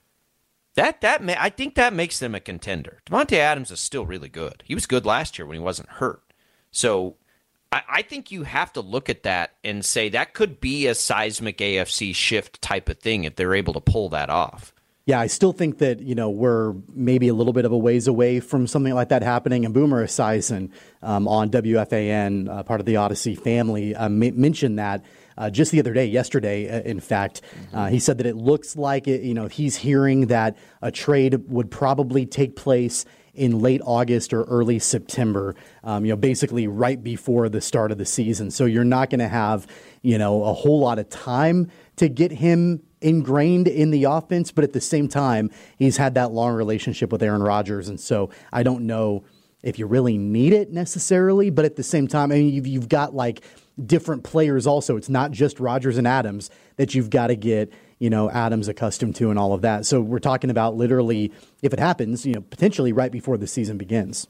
I think that makes them a contender. Davante Adams is still really good. He was good last year when he wasn't hurt. So I think you have to look at that and say that could be a seismic AFC shift type of thing if they're able to pull that off. Yeah, I still think that, we're maybe a little bit of a ways away from something like that happening. And Boomer Esiason on WFAN, part of the Odyssey family, mentioned that. just the other day, yesterday, in fact. He said that it looks like he's hearing that a trade would probably take place in late August or early September, basically right before the start of the season. So you're not going to have, a whole lot of time to get him ingrained in the offense. But at the same time, he's had that long relationship with Aaron Rodgers. And so I don't know if you really need it necessarily. But at the same time, I mean, you've got like different players also. It's not just Rodgers and Adams that you've got to get Adams accustomed to and all of that. So we're talking about literally, if it happens, potentially right before the season begins.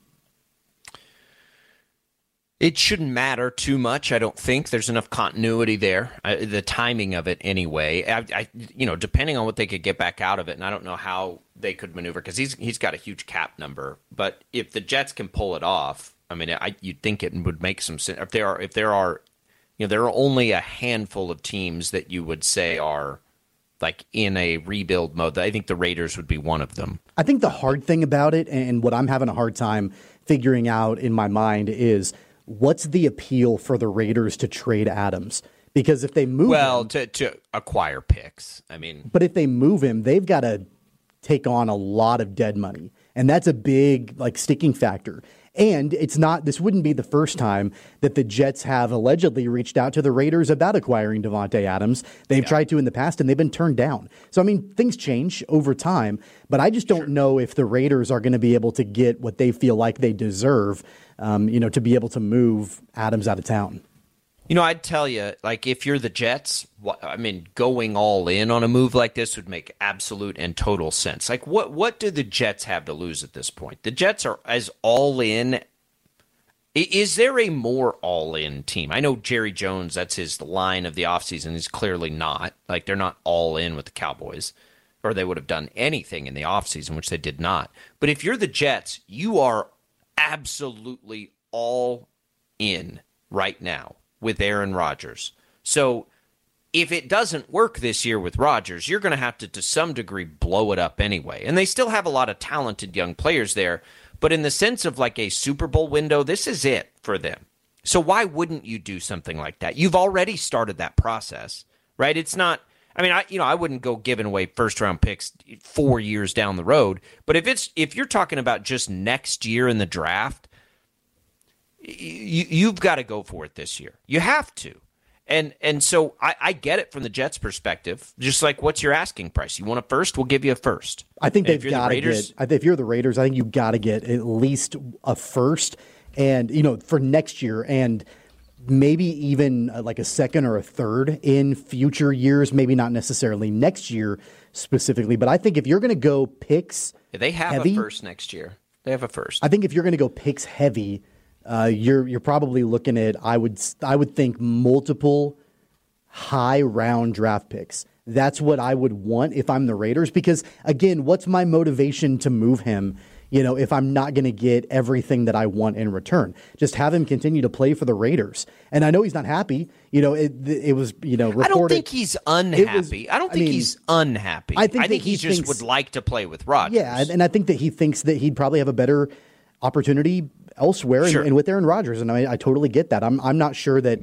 It shouldn't matter too much. I don't think there's enough continuity there. The timing of it anyway, depending on what they could get back out of it. And I don't know how they could maneuver because he's got a huge cap number. But if the Jets can pull it off, I mean, you'd think it would make some sense. If there are only a handful of teams that you would say are like in a rebuild mode. I think the Raiders would be one of them. I think the hard thing about it, and what I'm having a hard time figuring out in my mind, is what's the appeal for the Raiders to trade Adams? Because if they move him, to acquire picks, I mean. But if they move him, they've got to take on a lot of dead money, and that's a big sticking factor. And this wouldn't be the first time that the Jets have allegedly reached out to the Raiders about acquiring Davante Adams. They've tried to in the past, and they've been turned down. So, I mean, things change over time, but I just don't know if the Raiders are going to be able to get what they feel like they deserve, to be able to move Adams out of town. I'd tell you, if you're the Jets, going all in on a move like this would make absolute and total sense. What do the Jets have to lose at this point? The Jets are as all in. Is there a more all in team? I know Jerry Jones, that's his line of the offseason. He's clearly not. They're not all in with the Cowboys, or they would have done anything in the offseason, which they did not. But if you're the Jets, you are absolutely all in right now with Aaron Rodgers. So if it doesn't work this year with Rodgers, you're going to have to some degree, blow it up anyway. And they still have a lot of talented young players there. But in the sense of a Super Bowl window, this is it for them. So why wouldn't you do something like that? You've already started that process, right? It's not, I wouldn't go giving away first-round picks 4 years down the road. But if you're talking about just next year in the draft, you've got to go for it this year. You have to. And so I get it from the Jets' perspective. Just what's your asking price? You want a first? We'll give you a first. I think they've got to get. If you're the Raiders, I think you've got to get at least a first, and for next year, and maybe even a second or a third in future years. Maybe not necessarily next year specifically, but I think if you're going to go picks, they have heavy, a first next year. They have a first. I think if you're going to go picks heavy. You're probably looking at I would think multiple high round draft picks. That's what I would want if I'm the Raiders, because again, what's my motivation to move him? If I'm not going to get everything that I want in return, just have him continue to play for the Raiders. And I know he's not happy. It was reported. I don't think he's unhappy. I don't think he's unhappy. I think he just would like to play with Rodgers. Yeah, and I think that he thinks that he'd probably have a better opportunity elsewhere, sure. and with Aaron Rodgers, and I totally get that. I'm not sure that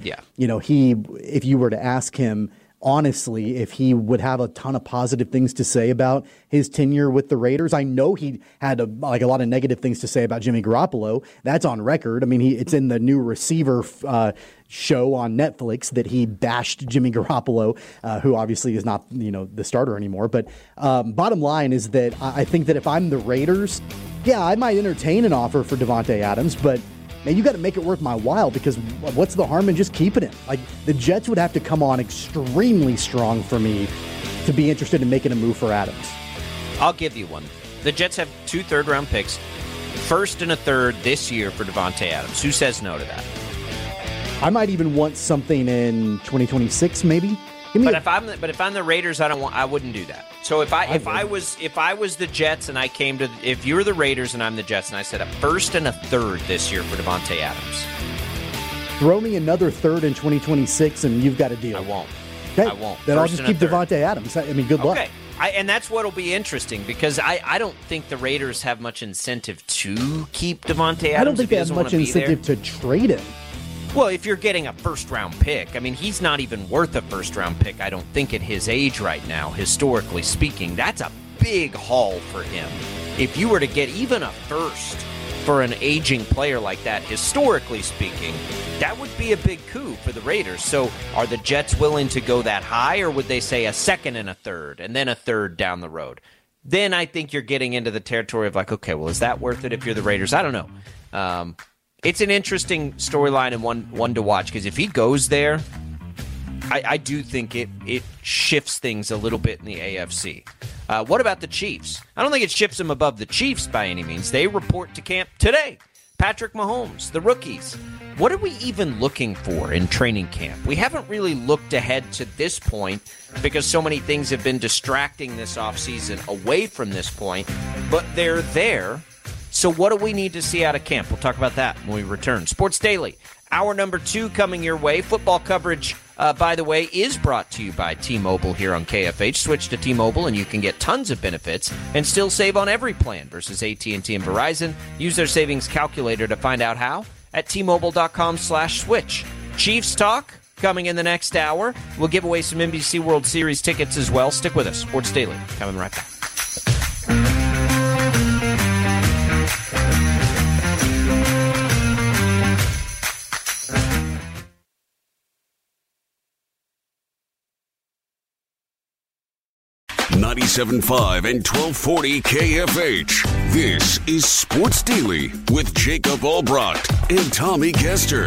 if you were to ask him honestly if he would have a ton of positive things to say about his tenure with the Raiders. I know he had a lot of negative things to say about Jimmy Garoppolo. That's on record. I mean, it's in the new receiver show on Netflix that he bashed Jimmy Garoppolo, who obviously is not the starter anymore. But bottom line is that I think that if I'm the Raiders, yeah, I might entertain an offer for Davante Adams, but man, you got to make it worth my while, because what's the harm in just keeping him? The Jets would have to come on extremely strong for me to be interested in making a move for Adams. I'll give you one. The Jets have 2 third-round picks, first and a third this year for Davante Adams. Who says no to that? I might even want something in 2026, maybe. But if I'm the Raiders, I wouldn't do that. So if I was the Jets and I came to, if you were the Raiders and I'm the Jets and I said a first and a third this year for Davante Adams, throw me another third in 2026 and you've got a deal. I won't. Okay. I won't. Then I'll just keep Davante Adams. Good luck. Okay. And that's what'll be interesting, because I don't think the Raiders have much incentive to keep Davante Adams. I don't think they have much incentive to trade him. Well, if you're getting a first-round pick, I mean, he's not even worth a first-round pick, I don't think, at his age right now, historically speaking. That's a big haul for him. If you were to get even a first for an aging player like that, historically speaking, that would be a big coup for the Raiders. So are the Jets willing to go that high, or would they say a second and a third, and then a third down the road? Then I think you're getting into the territory of like, okay, well, is that worth it if you're the Raiders? I don't know. It's an interesting storyline and one to watch, because if he goes there, I do think it shifts things a little bit in the AFC. What about the Chiefs? I don't think it shifts them above the Chiefs by any means. They report to camp today. Patrick Mahomes, the rookies. What are we even looking for in training camp? We haven't really looked ahead to this point because so many things have been distracting this offseason away from this point, but they're there. So what do we need to see out of camp? We'll talk about that when we return. Sports Daily, hour number 2 coming your way. Football coverage, by the way, is brought to you by T-Mobile here on KFH. Switch to T-Mobile and you can get tons of benefits and still save on every plan versus AT&T and Verizon. Use their savings calculator to find out how at T-Mobile.com/switch. Chiefs talk coming in the next hour. We'll give away some NBC World Series tickets as well. Stick with us. Sports Daily coming right back. .97.5 and 1240 KFH. This is Sports Daily with Jacob Albrecht and Tommy Kester.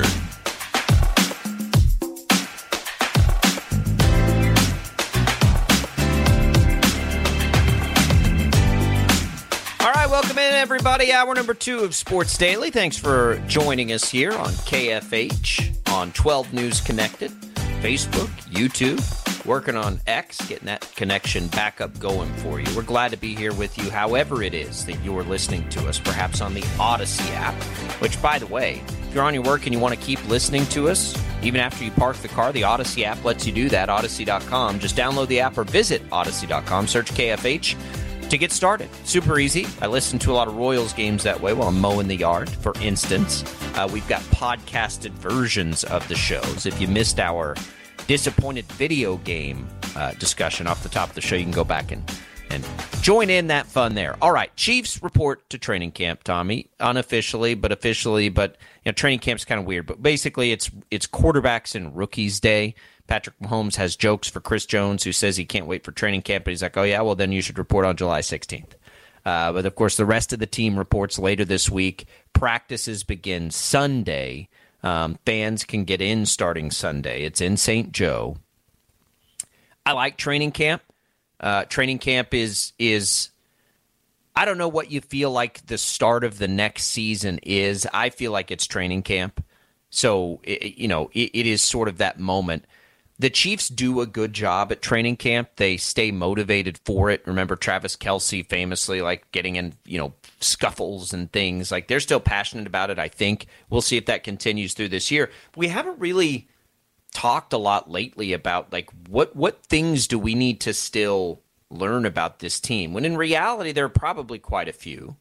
All right, welcome in, everybody. Hour number 2 of Sports Daily. Thanks for joining us here on KFH, on 12 News Connected, Facebook, YouTube. Working on X, getting that connection back up going for you. We're glad to be here with you, however it is that you're listening to us, perhaps on the Odyssey app, which, by the way, if you're on your work and you want to keep listening to us, even after you park the car, the Odyssey app lets you do that, Odyssey.com. Just download the app or visit Odyssey.com, search KFH to get started. Super easy. I listen to a lot of Royals games that way while I'm mowing the yard, for instance. We've got podcasted versions of the shows. If you missed our disappointed video game discussion off the top of the show, you can go back and join in that fun there. All right, Chiefs report to training camp, Tommy, unofficially, but officially. But you know, training camp's kind of weird. But basically, it's quarterbacks and rookies day. Patrick Mahomes has jokes for Chris Jones, who says he can't wait for training camp. But he's like, oh yeah, well then you should report on July 16th. But of course, the rest of the team reports later this week. Practices begin Sunday. Fans can get in starting Sunday. It's in St. Joe. I like training camp. Training camp is I don't know what you feel like the start of the next season is. I feel like it's training camp. So, it is sort of that moment. The Chiefs do a good job at training camp. They stay motivated for it. Remember Travis Kelce famously like getting in, scuffles and things. Like they're still passionate about it, I think. We'll see if that continues through this year. We haven't really talked a lot lately about like what things do we need to still learn about this team, when in reality there are probably quite a few.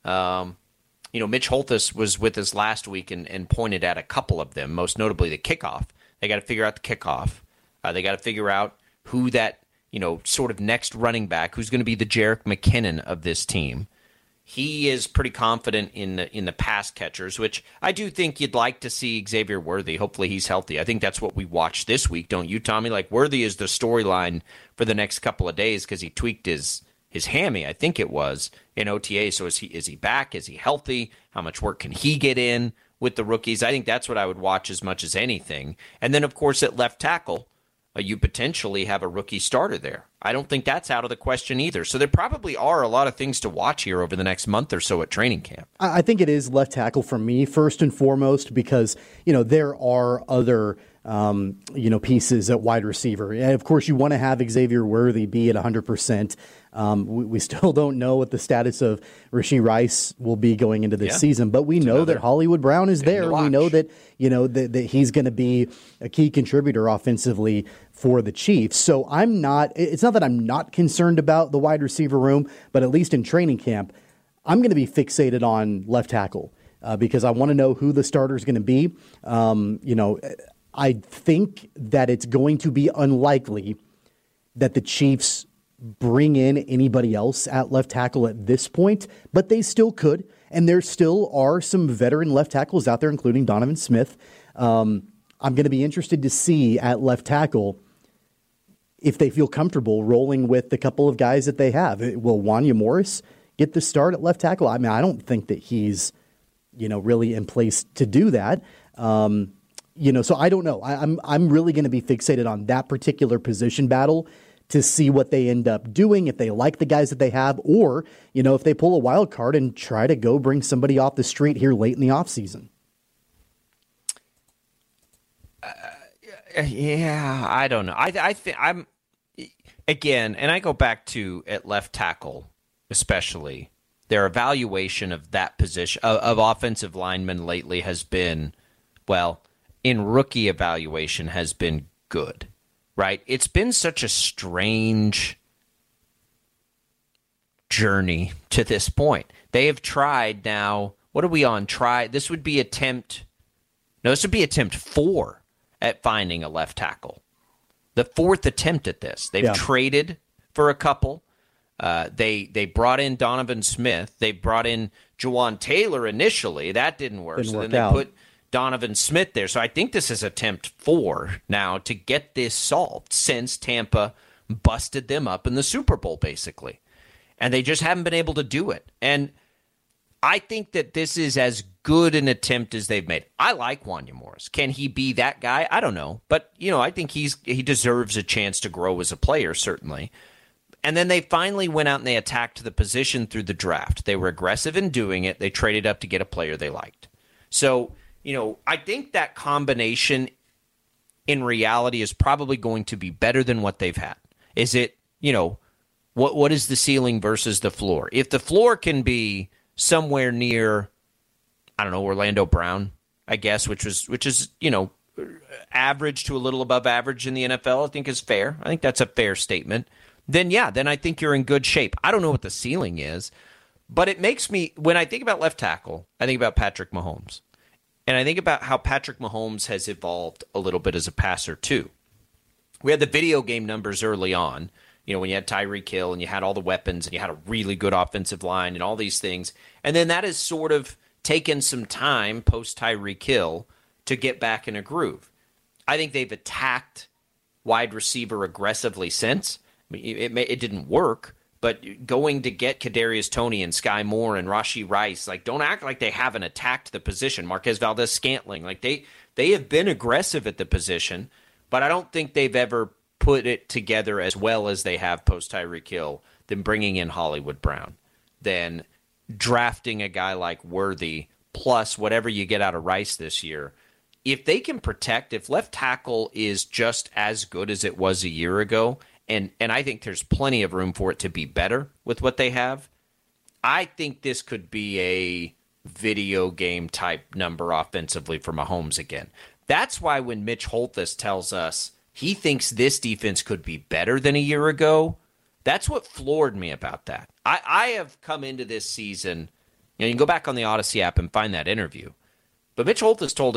Mitch Holthus was with us last week and pointed at a couple of them, most notably the kickoff. They got to figure out the kickoff. They got to figure out who that, sort of next running back, who's going to be the Jerick McKinnon of this team. He is pretty confident in the pass catchers, which I do think you'd like to see Xavier Worthy. Hopefully he's healthy. I think that's what we watched this week, don't you, Tommy? Like Worthy is the storyline for the next couple of days because he tweaked his hammy, I think it was, in OTA. So is he back? Is he healthy? How much work can he get in with the rookies? I think that's what I would watch as much as anything. And then, of course, at left tackle, you potentially have a rookie starter there. I don't think that's out of the question either. So there probably are a lot of things to watch here over the next month or so at training camp. I think it is left tackle for me, first and foremost, because, there are other pieces at wide receiver. And of course, you want to have Xavier Worthy be at 100%. We still don't know what the status of Rashee Rice will be going into this season, but we know that Hollywood Brown is there. We know that that he's going to be a key contributor offensively for the Chiefs. So it's not that I'm not concerned about the wide receiver room, but at least in training camp, I'm going to be fixated on left tackle. because I want to know who the starter is going to be. I think that it's going to be unlikely that the Chiefs bring in anybody else at left tackle at this point, but they still could. And there still are some veteran left tackles out there, including Donovan Smith. I'm going to be interested to see at left tackle if they feel comfortable rolling with the couple of guys that they have. Will Wanya Morris get the start at left tackle? I mean, I don't think that he's, really in place to do that. So I don't know. I'm really going to be fixated on that particular position battle to see what they end up doing, if they like the guys that they have, or, if they pull a wild card and try to go bring somebody off the street here late in the offseason. Yeah, I don't know. I think I'm, again, and I go back to at left tackle, especially, their evaluation of that position, of offensive linemen lately has been, in rookie evaluation has been good. Right? It's been such a strange journey to this point. They have tried now. What are we on? This would be attempt 4 at finding a left tackle. The 4th attempt at this. They've traded for a couple. They brought in Donovan Smith. They brought in Jawan Taylor initially. That didn't work. So then they put Donovan Smith there. So I think this is attempt 4 now to get this solved since Tampa busted them up in the Super Bowl, basically. And they just haven't been able to do it. And I think that this is as good an attempt as they've made. I like Wanya Morris. Can he be that guy? I don't know. But, I think he deserves a chance to grow as a player, certainly. And then they finally went out and they attacked the position through the draft. They were aggressive in doing it. They traded up to get a player they liked. So, I think that combination in reality is probably going to be better than what they've had. Is it, what is the ceiling versus the floor? If the floor can be somewhere near, I don't know, Orlando Brown, I guess, which is, average to a little above average in the NFL, I think is fair. I think that's a fair statement. Then I think you're in good shape. I don't know what the ceiling is, but it makes me, when I think about left tackle, I think about Patrick Mahomes. And I think about how Patrick Mahomes has evolved a little bit as a passer, too. We had the video game numbers early on, when you had Tyreek Hill and you had all the weapons and you had a really good offensive line and all these things. And then that has sort of taken some time post Tyreek Hill to get back in a groove. I think they've attacked wide receiver aggressively since. I mean, it didn't work. But going to get Kadarius Toney and Sky Moore and Rashee Rice, don't act like they haven't attacked the position. Marquez Valdez-Scantling, they have been aggressive at the position, but I don't think they've ever put it together as well as they have post Tyreek Hill, than bringing in Hollywood Brown, than drafting a guy like Worthy, plus whatever you get out of Rice this year. If they can protect, if left tackle is just as good as it was a year ago, and I think there's plenty of room for it to be better with what they have, I think this could be a video game type number offensively for Mahomes again. That's why when Mitch Holthus tells us he thinks this defense could be better than a year ago, that's what floored me about that. I have come into this season, you can go back on the Odyssey app and find that interview, but Mitch Holthus told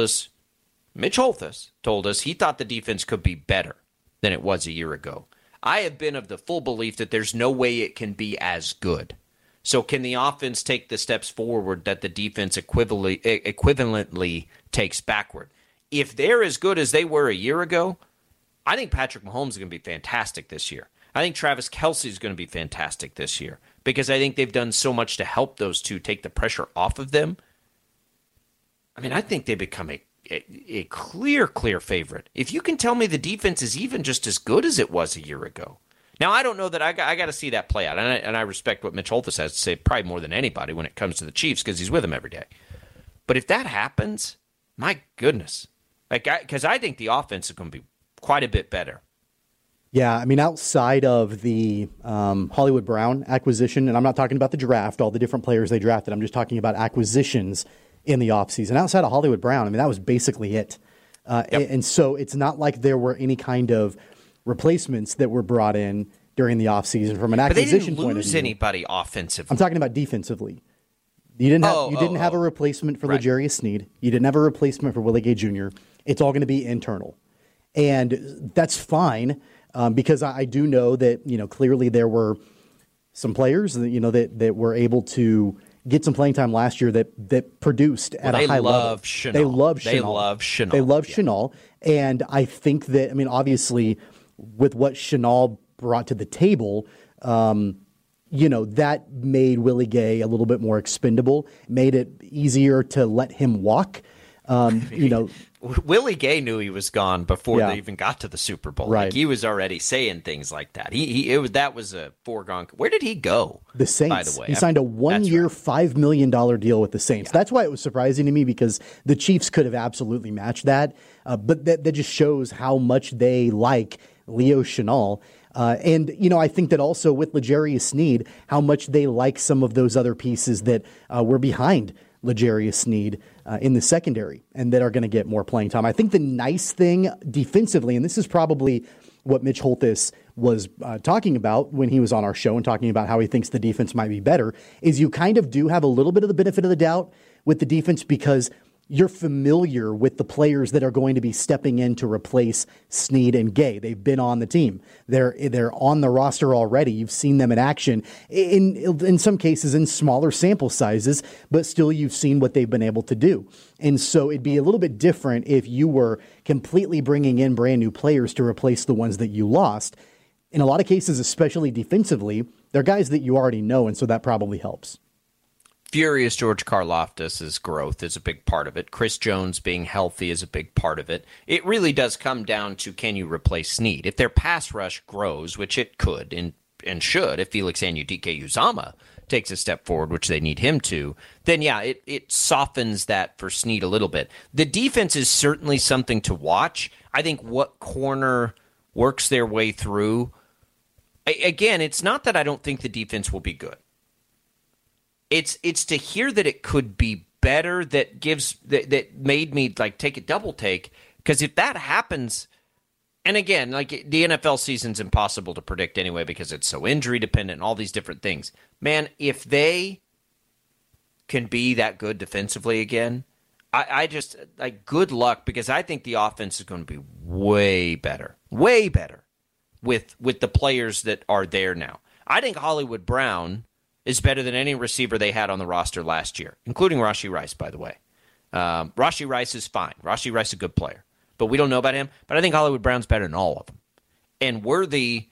us he thought the defense could be better than it was a year ago. I have been of the full belief that there's no way it can be as good. So can the offense take the steps forward that the defense equivalently takes backward? If they're as good as they were a year ago, I think Patrick Mahomes is going to be fantastic this year. I think Travis Kelce is going to be fantastic this year because I think they've done so much to help those two take the pressure off of them. I mean, I think they become a clear favorite. If you can tell me the defense is even just as good as it was a year ago. Now, I don't know that I got to see that play out, and I respect what Mitch Holthus has to say probably more than anybody when it comes to the Chiefs because he's with them every day. But if that happens, my goodness. Because I think the offense is going to be quite a bit better. Yeah, I mean, outside of the Hollywood Brown acquisition, and I'm not talking about the draft, all the different players they drafted, I'm just talking about acquisitions in the offseason. Outside of Hollywood Brown, I mean, that was basically it. And so it's not like there were any kind of replacements that were brought in during the offseason from an acquisition point of view. But they didn't lose anybody offensively. I'm talking about defensively. You didn't have a replacement for L'Jarius Sneed. You didn't have a replacement for Willie Gay Jr. It's all going to be internal. And that's fine because I do know that, clearly there were some players, that were able to get some playing time last year that produced at a high level. They love Chenal. They love Chenal. And I think that, obviously, with what Chenal brought to the table, that made Willie Gay a little bit more expendable, made it easier to let him walk. Willie Gay knew he was gone before they even got to the Super Bowl. Right. Like, he was already saying things like that. That was a foregone. Where did he go? The Saints. By the way, he signed a 1-year, $5 million deal with the Saints. Yeah. That's why it was surprising to me, because the Chiefs could have absolutely matched that. But that just shows how much they like Leo Chenal. And I think that also with L'Jarius Sneed, how much they like some of those other pieces that were behind L'Jarius Sneed in the secondary and that are going to get more playing time. I think the nice thing defensively, and this is probably what Mitch Holthus was talking about when he was on our show and talking about how he thinks the defense might be better, is you kind of do have a little bit of the benefit of the doubt with the defense because you're familiar with the players that are going to be stepping in to replace Sneed and Gay. They've been on the team. They're on the roster already. You've seen them in action, in some cases in smaller sample sizes, but still you've seen what they've been able to do. And so it'd be a little bit different if you were completely bringing in brand new players to replace the ones that you lost. In a lot of cases, especially defensively, they're guys that you already know, and so that probably helps. Furious George Karlaftis' growth is a big part of it. Chris Jones being healthy is a big part of it. It really does come down to, can you replace Sneed? If their pass rush grows, which it could and should, if Felix Anudike-Uzomah takes a step forward, which they need him to, then it softens that for Sneed a little bit. The defense is certainly something to watch. I think what corner works their way through, again, it's not that I don't think the defense will be good. It's to hear that it could be better that made me take a double take, because if that happens, and again, the NFL season's impossible to predict anyway because it's so injury dependent and all these different things. Man, if they can be that good defensively again, I just good luck, because I think the offense is going to be way better with the players that are there now. I think Hollywood Brown is better than any receiver they had on the roster last year, including Rashee Rice, by the way. Rashee Rice is fine. Rashee Rice is a good player, but we don't know about him. But I think Hollywood Brown's better than all of them. And Worthy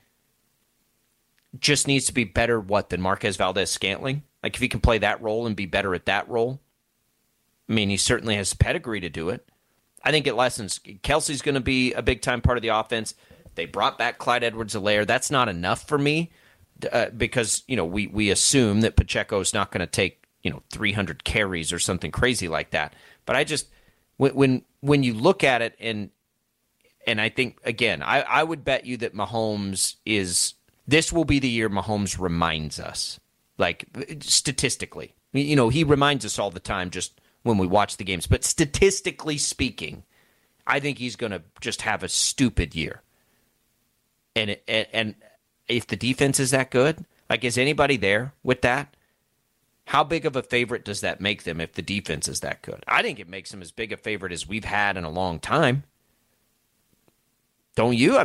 just needs to be better, than Marquez Valdes-Scantling? If he can play that role and be better at that role, he certainly has pedigree to do it. I think it lessens. Kelsey's going to be a big-time part of the offense. They brought back Clyde Edwards-Helaire. That's not enough for me. Because we assume that Pacheco's not going to take 300 carries or something crazy like that. But I just when you look at it and I think again I would bet you that Mahomes this will be the year Mahomes reminds us, statistically. He reminds us all the time just when we watch the games. But statistically speaking, I think he's going to just have a stupid year. And if the defense is that good, is anybody there with that? How big of a favorite does that make them if the defense is that good? I think it makes them as big a favorite as we've had in a long time. Don't you?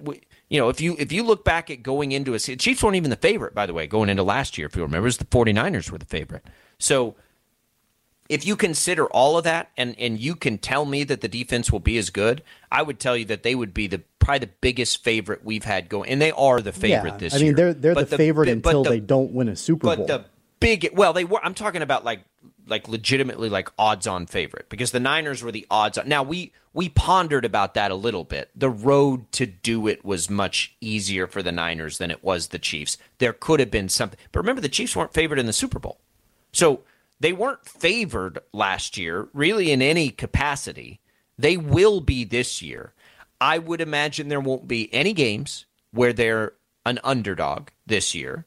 If you look back at going into the Chiefs weren't even the favorite, by the way, going into last year. If you remember, it was the 49ers were the favorite. So if you consider all of that and you can tell me that the defense will be as good, I would tell you that they would be probably the biggest favorite we've had going. And they are the favorite this year. They're the favorite until they don't win a Super Bowl. But I'm talking about legitimately odds-on favorite, because the Niners were the odds-on. Now, we pondered about that a little bit. The road to do it was much easier for the Niners than it was the Chiefs. There could have been something. But remember, the Chiefs weren't favored in the Super Bowl. So they weren't favored last year, really, in any capacity. They will be this year. I would imagine there won't be any games where they're an underdog this year.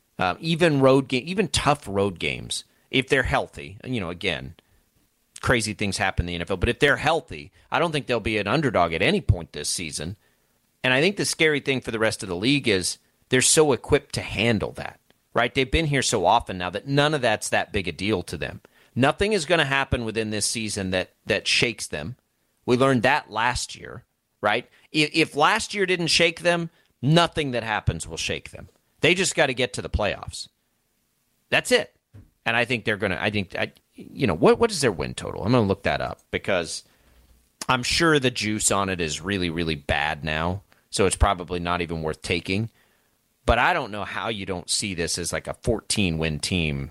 Even tough road games, if they're healthy. Again, crazy things happen in the NFL. But if they're healthy, I don't think they'll be an underdog at any point this season. And I think the scary thing for the rest of the league is they're so equipped to handle that. right? They've been here so often now that none of that's that big a deal to them. Nothing is going to happen within this season that shakes them. We learned that last year, right? If last year didn't shake them, nothing that happens will shake them. They just got to get to the playoffs. That's it. And I think they're going to, what is their win total? I'm going to look that up because I'm sure the juice on it is really, really bad now. So it's probably not even worth taking. But I don't know how you don't see this as like a 14-win team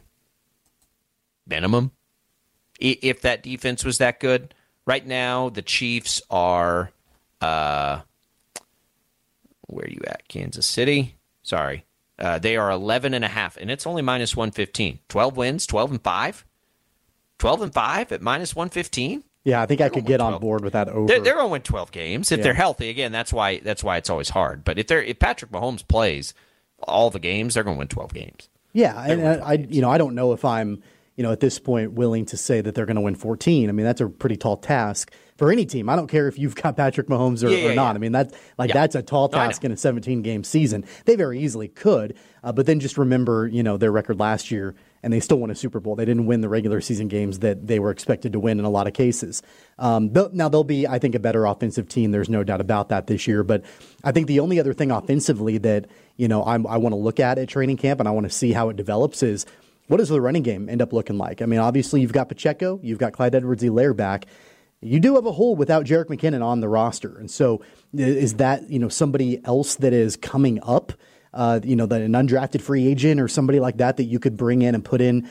minimum. If that defense was that good. Right now, the Chiefs are, where are you at? Kansas City? Sorry. They are 11.5, and it's only minus 115. 12 wins, 12-5? 12-5 at minus 115? Yeah, I think I could get on board with that over. They're going to win 12 games if they're healthy. Again, that's why it's always hard. But if Patrick Mahomes plays all the games, they're going to win 12 games. Yeah, and I don't know if I'm at this point willing to say that they're going to win 14. I mean, that's a pretty tall task for any team. I don't care if you've got Patrick Mahomes or not. I mean, that's a tall task in a 17-game season. They very easily could, but then just remember, their record last year, and they still won a Super Bowl. They didn't win the regular season games that they were expected to win in a lot of cases. Now they'll be, I think, a better offensive team. There's no doubt about that this year. But I think the only other thing offensively that I want to look at training camp and I want to see how it develops is, what does the running game end up looking like? I mean, obviously, you've got Pacheco, you've got Clyde Edwards-Helaire back. You do have a hole without Jerick McKinnon on the roster. And so is that, somebody else that is coming up, an undrafted free agent or somebody like that you could bring in and put in,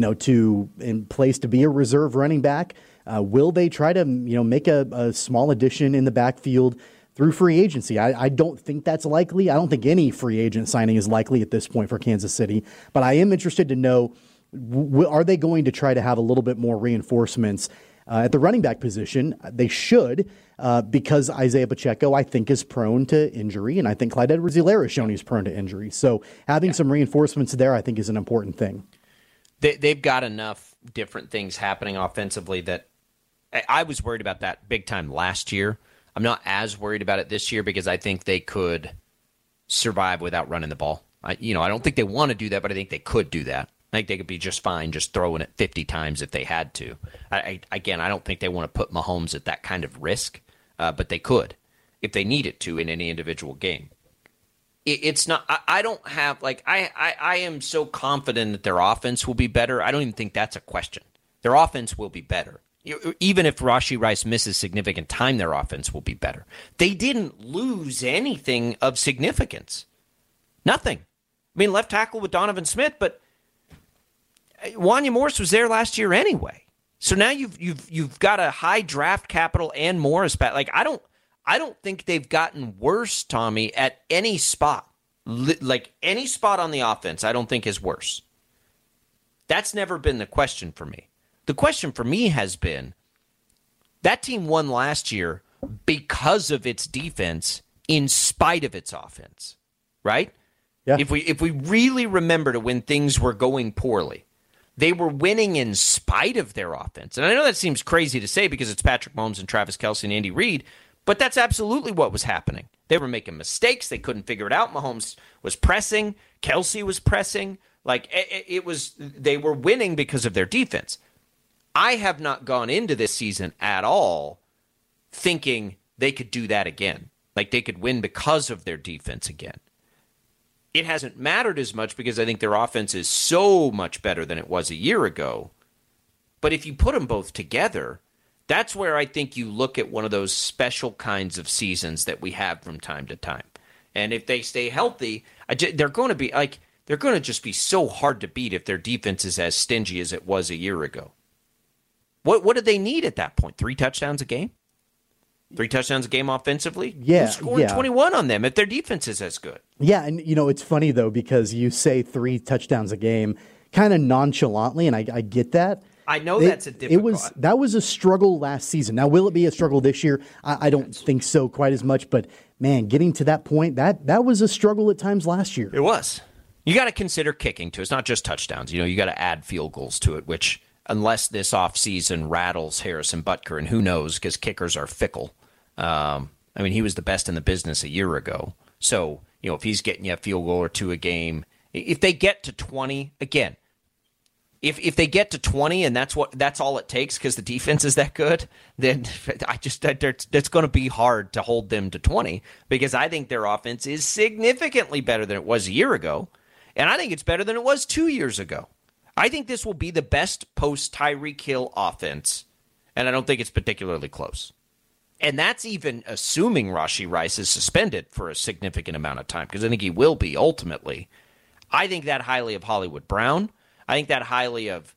in place to be a reserve running back? Will they try to, make a small addition in the backfield through free agency? I don't think that's likely. I don't think any free agent signing is likely at this point for Kansas City. But I am interested to know, are they going to try to have a little bit more reinforcements at the running back position? They should, because Isaiah Pacheco, I think, is prone to injury, and I think Clyde Edwards-Helaire has shown he's prone to injury. So having some reinforcements there, I think, is an important thing. They've got enough different things happening offensively that I was worried about that big time last year. I'm not as worried about it this year because I think they could survive without running the ball. I don't think they want to do that, but I think they could do that. I think they could be just fine just throwing it 50 times if they had to. I don't think they want to put Mahomes at that kind of risk, but they could if they needed to in any individual game. It's not. I don't have I am so confident that their offense will be better. I don't even think that's a question. Their offense will be better. Even if Rashee Rice misses significant time, their offense will be better. They didn't lose anything of significance. Nothing. I mean, left tackle with Donovan Smith, but Wanya Morris was there last year anyway. So now you've got a high draft capital and Morris back. I don't think they've gotten worse, Tommy, at any spot. Any spot on the offense, I don't think is worse. That's never been the question for me. The question for me has been, that team won last year because of its defense in spite of its offense, right? Yeah. If we really remember to when things were going poorly, they were winning in spite of their offense. And I know that seems crazy to say because it's Patrick Mahomes and Travis Kelce and Andy Reid, but that's absolutely what was happening. They were making mistakes. They couldn't figure it out. Mahomes was pressing. Kelce was pressing. They were winning because of their defense. I have not gone into this season at all thinking they could do that again. They could win because of their defense again. It hasn't mattered as much because I think their offense is so much better than it was a year ago. But if you put them both together, that's where I think you look at one of those special kinds of seasons that we have from time to time. And if they stay healthy, they're going to be they're going to just be so hard to beat if their defense is as stingy as it was a year ago. What did they need at that point? 3 touchdowns a game? 3 touchdowns a game offensively? Yeah. Who's scoring 21 on them if their defense is as good? Yeah, and it's funny, though, because you say 3 touchdowns a game kind of nonchalantly, and I get that. I know that's a difficult. That was a struggle last season. Now, will it be a struggle this year? I don't think so quite as much, but, man, getting to that point, that was a struggle at times last year. It was. You got to consider kicking, too. It's not just touchdowns. You got to add field goals to it, which, unless this offseason rattles Harrison Butker, and who knows, because kickers are fickle. He was the best in the business a year ago. So, if he's getting you a field goal or 2 a game If they get to 20, again, if they get to 20 and that's all it takes because the defense is that good, then it's going to be hard to hold them to 20 because I think their offense is significantly better than it was a year ago, and I think it's better than it was 2 years ago. I think this will be the best post-Tyreek Hill offense, and I don't think it's particularly close. And that's even assuming Rashee Rice is suspended for a significant amount of time because I think he will be ultimately. I think that highly of Hollywood Brown. I think that highly of,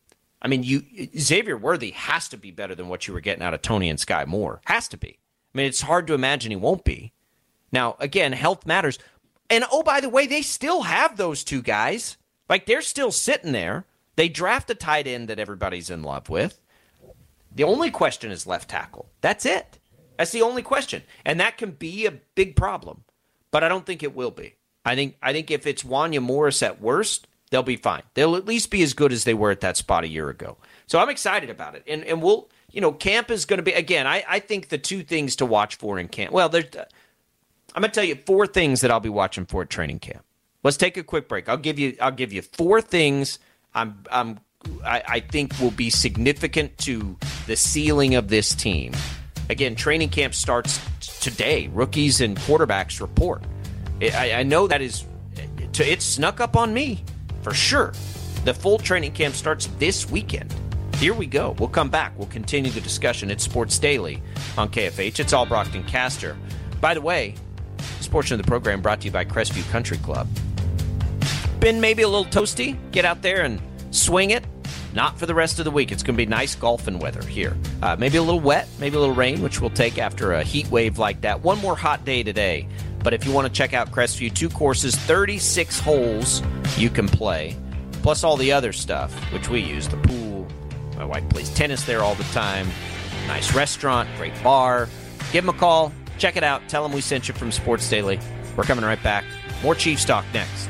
Xavier Worthy has to be better than what you were getting out of Tony and Sky Moore. Has to be. I mean, it's hard to imagine he won't be. Now, again, health matters. And, oh, by the way, they still have those two guys. Like, they're still sitting there. They draft a tight end that everybody's in love with. The only question is left tackle. That's it. That's the only question. And that can be a big problem. But I don't think it will be. I think if it's Wanya Morris at worst, they'll be fine. They'll at least be as good as they were at that spot a year ago. So I'm excited about it. And we'll, camp is going to be, again, I think the two things to watch for in camp. Well, I'm going to tell you 4 things that I'll be watching for at training camp. Let's take a quick break. I'll give you 4 things I think will be significant to the ceiling of this team. Again, training camp starts today. Rookies and quarterbacks report. I know that it snuck up on me. For sure. The full training camp starts this weekend. Here we go. We'll come back. We'll continue the discussion at Sports Daily on KFH. It's all Brockton Caster. By the way, this portion of the program brought to you by Crestview Country Club. Been maybe a little toasty. Get out there and swing it. Not for the rest of the week. It's going to be nice golfing weather here. Maybe a little wet, maybe a little rain, which we'll take after a heat wave like that. One more hot day today. But if you want to check out Crestview, 2 courses, 36 holes you can play, plus all the other stuff, which we use, the pool. My wife plays tennis there all the time. Nice restaurant, great bar. Give them a call. Check it out. Tell them we sent you from Sports Daily. We're coming right back. More Chiefs talk next.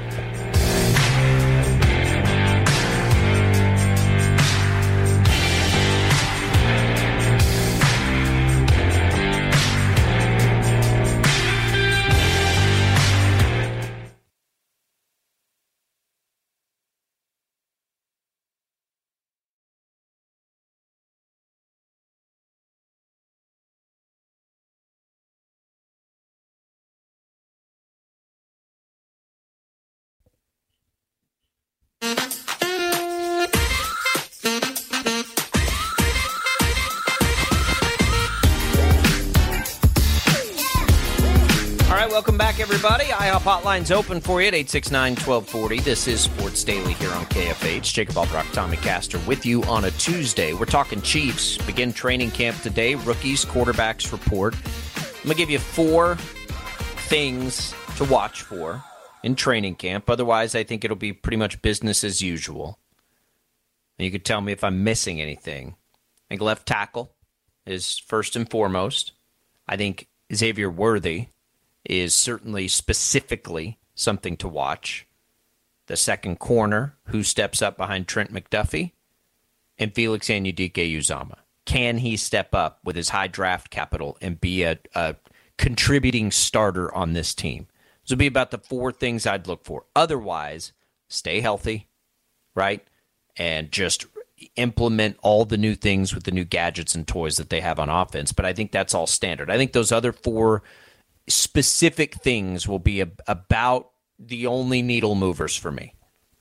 Welcome back, everybody. IHOP Hotline's open for you at 869-1240. This is Sports Daily here on KFH. Jacob Albrock, Tommy Caster with you on a Tuesday. We're talking Chiefs. Begin training camp today. Rookies, quarterbacks report. I'm going to give you 4 things to watch for in training camp. Otherwise, I think it'll be pretty much business as usual. And you could tell me if I'm missing anything. I think left tackle is first and foremost. I think Xavier Worthy is certainly specifically something to watch. The second corner, who steps up behind Trent McDuffie, and Felix Anudike-Uzomah. Can he step up with his high draft capital and be a contributing starter on this team? This will be about the 4 things I'd look for. Otherwise, stay healthy, right? And just implement all the new things with the new gadgets and toys that they have on offense. But I think that's all standard. I think those other 4 specific things will be about the only needle movers for me.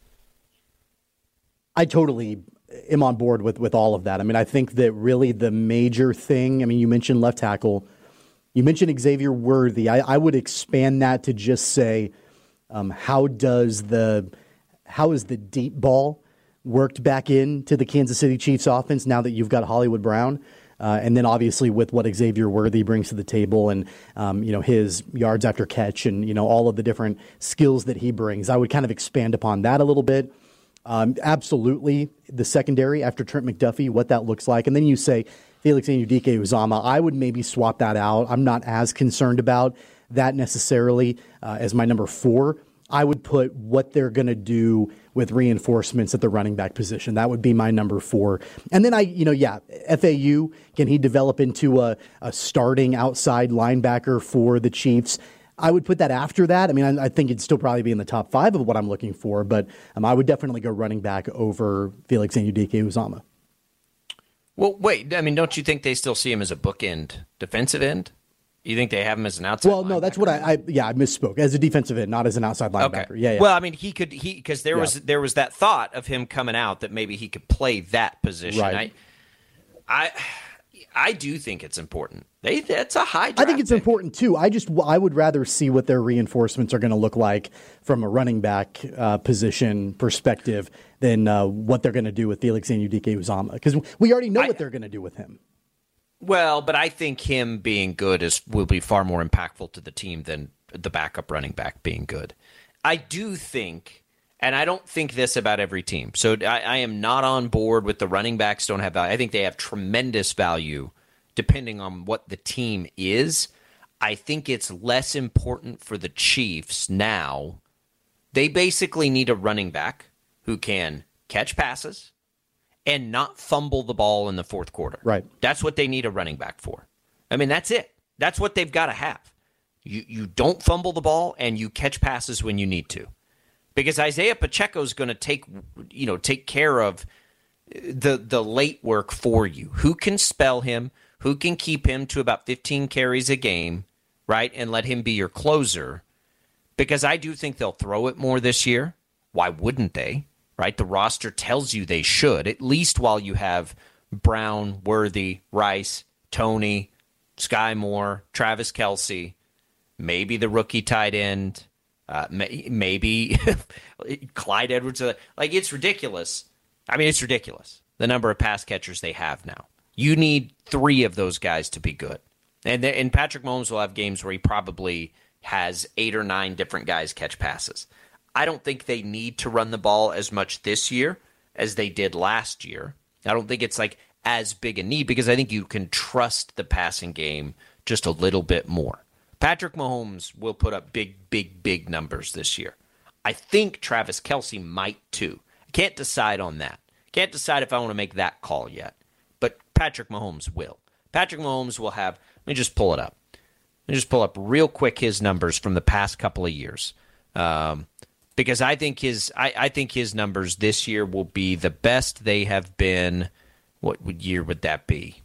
I totally am on board with all of that. I mean, I think that really the major thing, I mean, you mentioned left tackle. You mentioned Xavier Worthy. I would expand that to just say, how is the deep ball worked back into the Kansas City Chiefs offense now that you've got Hollywood Brown? And then obviously with what Xavier Worthy brings to the table and, his yards after catch and, all of the different skills that he brings, I would kind of expand upon that a little bit. Absolutely the secondary after Trent McDuffie, what that looks like. And then you say Felix Anudike-Uzomah. I would maybe swap that out. I'm not as concerned about that necessarily as my number 4. I would put what they're going to do with reinforcements at the running back position. That would be my number 4. And then FAU, can he develop into a starting outside linebacker for the Chiefs? I would put that after that. I mean, I think it'd still probably be in the top 5 of what I'm looking for, but I would definitely go running back over Felix Anudike-Uzomah. Well, wait. I mean, don't you think they still see him as a bookend defensive end? You think they have him as an outside? Well, no, that's what I misspoke. As a defensive end, not as an outside linebacker. Okay. Yeah. Well, I mean, because there was that thought of him coming out that maybe he could play that position. Right. I do think it's important. That's a high draft I think it's pick. important, too. I would rather see what their reinforcements are going to look like from a running back position perspective than what they're going to do with Felix Anudike-Uzomah, because we already know what they're going to do with him. Well, but I think him being good will be far more impactful to the team than the backup running back being good. I do think, and I don't think this about every team, so I am not on board with the running backs don't have value. I think they have tremendous value depending on what the team is. I think it's less important for the Chiefs now. They basically need a running back who can catch passes and not fumble the ball in the fourth quarter. Right. That's what they need a running back for. I mean, that's it. That's what they've got to have. You don't fumble the ball and you catch passes when you need to. Because Isaiah Pacheco is going to take care of the late work for you. Who can spell him? Who can keep him to about 15 carries a game, right, and let him be your closer? Because I do think they'll throw it more this year. Why wouldn't they? Right? The roster tells you they should, at least while you have Brown, Worthy, Rice, Toney, Sky Moore, Travis Kelce, maybe the rookie tight end, maybe Clyde Edwards. Like, it's ridiculous. I mean, it's ridiculous, the number of pass catchers they have now. You need 3 of those guys to be good. And Patrick Mahomes will have games where he probably has 8 or 9 different guys catch passes. I don't think they need to run the ball as much this year as they did last year. I don't think it's like as big a need because I think you can trust the passing game just a little bit more. Patrick Mahomes will put up big numbers this year. I think Travis Kelce might too. I can't decide on that. Can't decide if I want to make that call yet. But Patrick Mahomes will. Patrick Mahomes will have, let me just pull it up. Let me just pull up real quick his numbers from the past couple of years. Because I think his numbers this year will be the best they have been. What year would that be?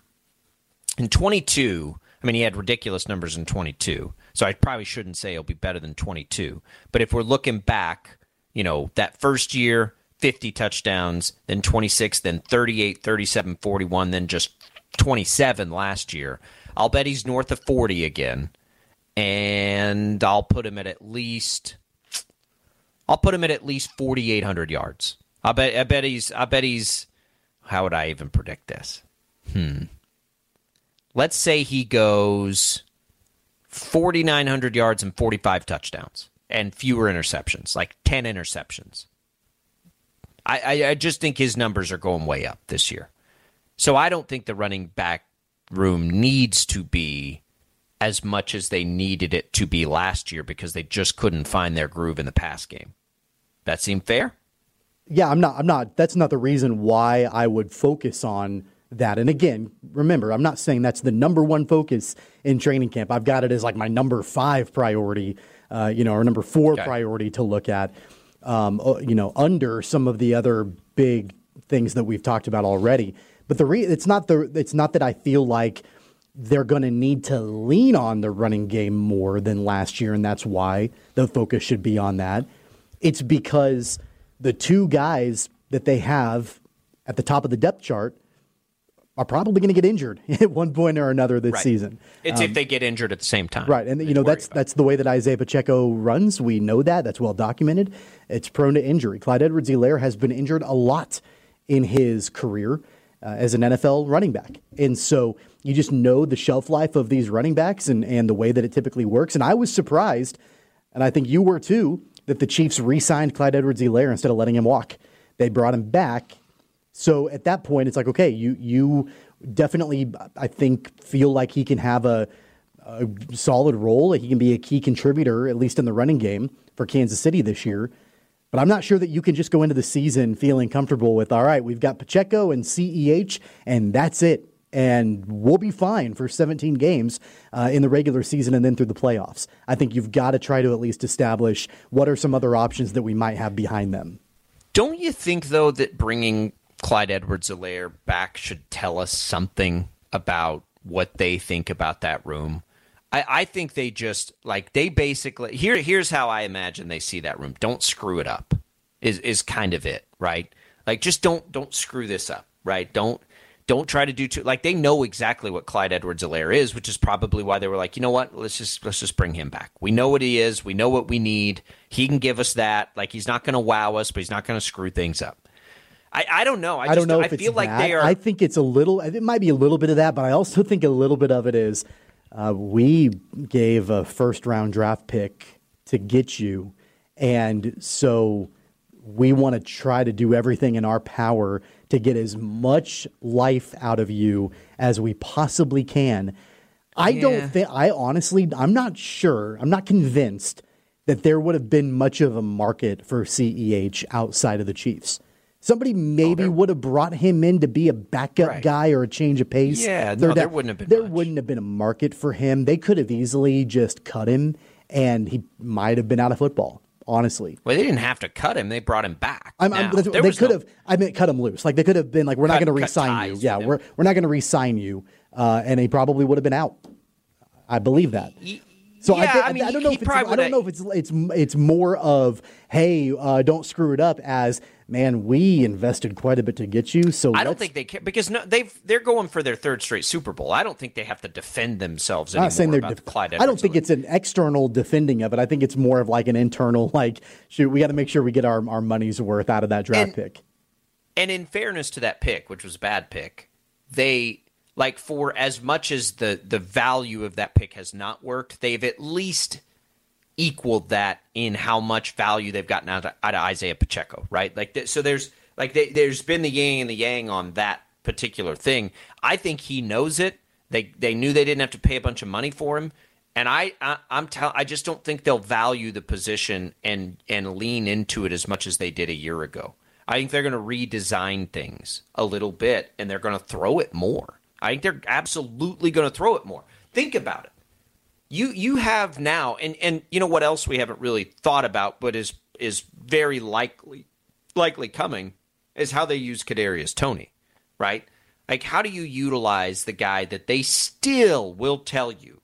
In 22, I mean, he had ridiculous numbers in 22, so I probably shouldn't say he'll be better than 22. But if we're looking back, that first year, 50 touchdowns, then 26, then 38, 37, 41, then just 27 last year. I'll bet he's north of 40 again, and I'll put him at least 4,800 yards. I bet he's. How would I even predict this? Let's say he goes 4,900 yards and 45 touchdowns and fewer interceptions, like 10 interceptions. I just think his numbers are going way up this year. So I don't think the running back room needs to be as much as they needed it to be last year because they just couldn't find their groove in the pass game. That seem fair? Yeah, I'm not. That's not the reason why I would focus on that. And again, remember, I'm not saying that's the number one focus in training camp. I've got it as like my number 5 priority, or number 4 priority to look at, under some of the other big things that we've talked about already. But it's not that I feel like they're going to need to lean on the running game more than last year, and that's why the focus should be on that. It's because the 2 guys that they have at the top of the depth chart are probably going to get injured at one point or another this season. It's if they get injured at the same time. Right, and that's the way that Isaiah Pacheco runs. We know that. That's well documented. It's prone to injury. Clyde Edwards-Helaire has been injured a lot in his career as an NFL running back. And so you just know the shelf life of these running backs and the way that it typically works. And I was surprised, and I think you were too, that the Chiefs re-signed Clyde Edwards-Helaire instead of letting him walk. They brought him back. So at that point, it's like, okay, you definitely, I think, feel like he can have a solid role. He can be a key contributor, at least in the running game for Kansas City this year. But I'm not sure that you can just go into the season feeling comfortable with, all right, we've got Pacheco and CEH, and that's it. and we'll be fine for 17 games in the regular season and then through the playoffs. I think you've got to try to at least establish what are some other options that we might have behind them. Don't you think, though, that bringing Clyde Edwards-Helaire back should tell us something about what they think about that room? I think they just, they basically, here's how I imagine they see that room. Don't screw it up is kind of it, right? Just don't screw this up, right? Don't try to do too, they know exactly what Clyde Edwards-Helaire is, which is probably why they were like, you know what, let's just bring him back. We know what he is. We know what we need. He can give us that. He's not going to wow us, but he's not going to screw things up. I don't know. I don't know if I feel like they are. I think it might be a little bit of that, but I also think a little bit of it is we gave a first-round draft pick to get you, and so we want to try to do everything in our power to get as much life out of you as we possibly can. I'm not sure, I'm not convinced that there would have been much of a market for CEH outside of the Chiefs. Somebody maybe would have brought him in to be a backup guy or a change of pace. Yeah, there wouldn't have been There wouldn't have been a market for him. They could have easily just cut him, and he might have been out of football, honestly. Well, they didn't have to cut him. They brought him back. They could have. I meant cut him loose. They could have been we're not going to re-sign you. Yeah, we're not going to re-sign you, and he probably would have been out. I believe that. So I don't know if it's more of, hey, don't screw it up, as, man, we invested quite a bit to get you. So I don't think they care, because they're going for their third straight Super Bowl. I don't think they have to defend themselves anymore. I'm not saying about Clyde Edwards. I don't think it's an external defending of it. I think it's more of an internal, we got to make sure we get our money's worth out of that draft pick. And in fairness to that pick, which was a bad pick, they, for as much as the value of that pick has not worked, they've at least equaled that in how much value they've gotten out of Isaiah Pacheco, right? So there's been the yin and the yang on that particular thing. I think he knows it. They knew they didn't have to pay a bunch of money for him, and I just don't think they'll value the position and lean into it as much as they did a year ago. I think they're going to redesign things a little bit, and they're going to throw it more. I think they're absolutely going to throw it more. Think about it. You have now, and you know what else we haven't really thought about, but is very likely coming, is how they use Kadarius Toney, right? How do you utilize the guy that they still will tell you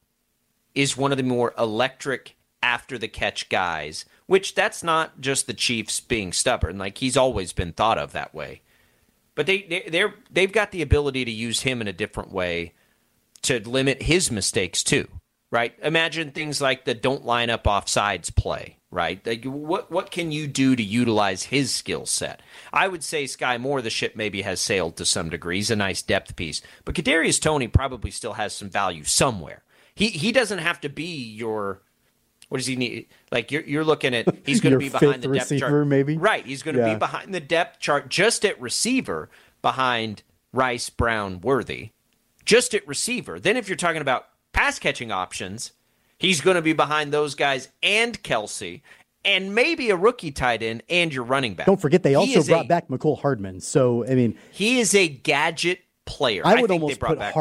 is one of the more electric after the catch guys, which that's not just the Chiefs being stubborn. He's always been thought of that way. But they've got the ability to use him in a different way to limit his mistakes too, right? Imagine things like the don't line up offsides play, right? What can you do to utilize his skill set? I would say Sky Moore, the ship maybe has sailed to some degree. He's a nice depth piece. But Kadarius Toney probably still has some value somewhere. He doesn't have to be your... What does he need? You're looking at, he's going to be behind the depth receiver, chart. Maybe? Right. He's going to be behind the depth chart just at receiver, behind Rice, Brown, Worthy. Just at receiver. Then if you're talking about pass catching options, he's going to be behind those guys and Kelsey, and maybe a rookie tight end and your running back. Don't forget they also brought back Mecole Hardman. So, I mean, he is a gadget player. I would almost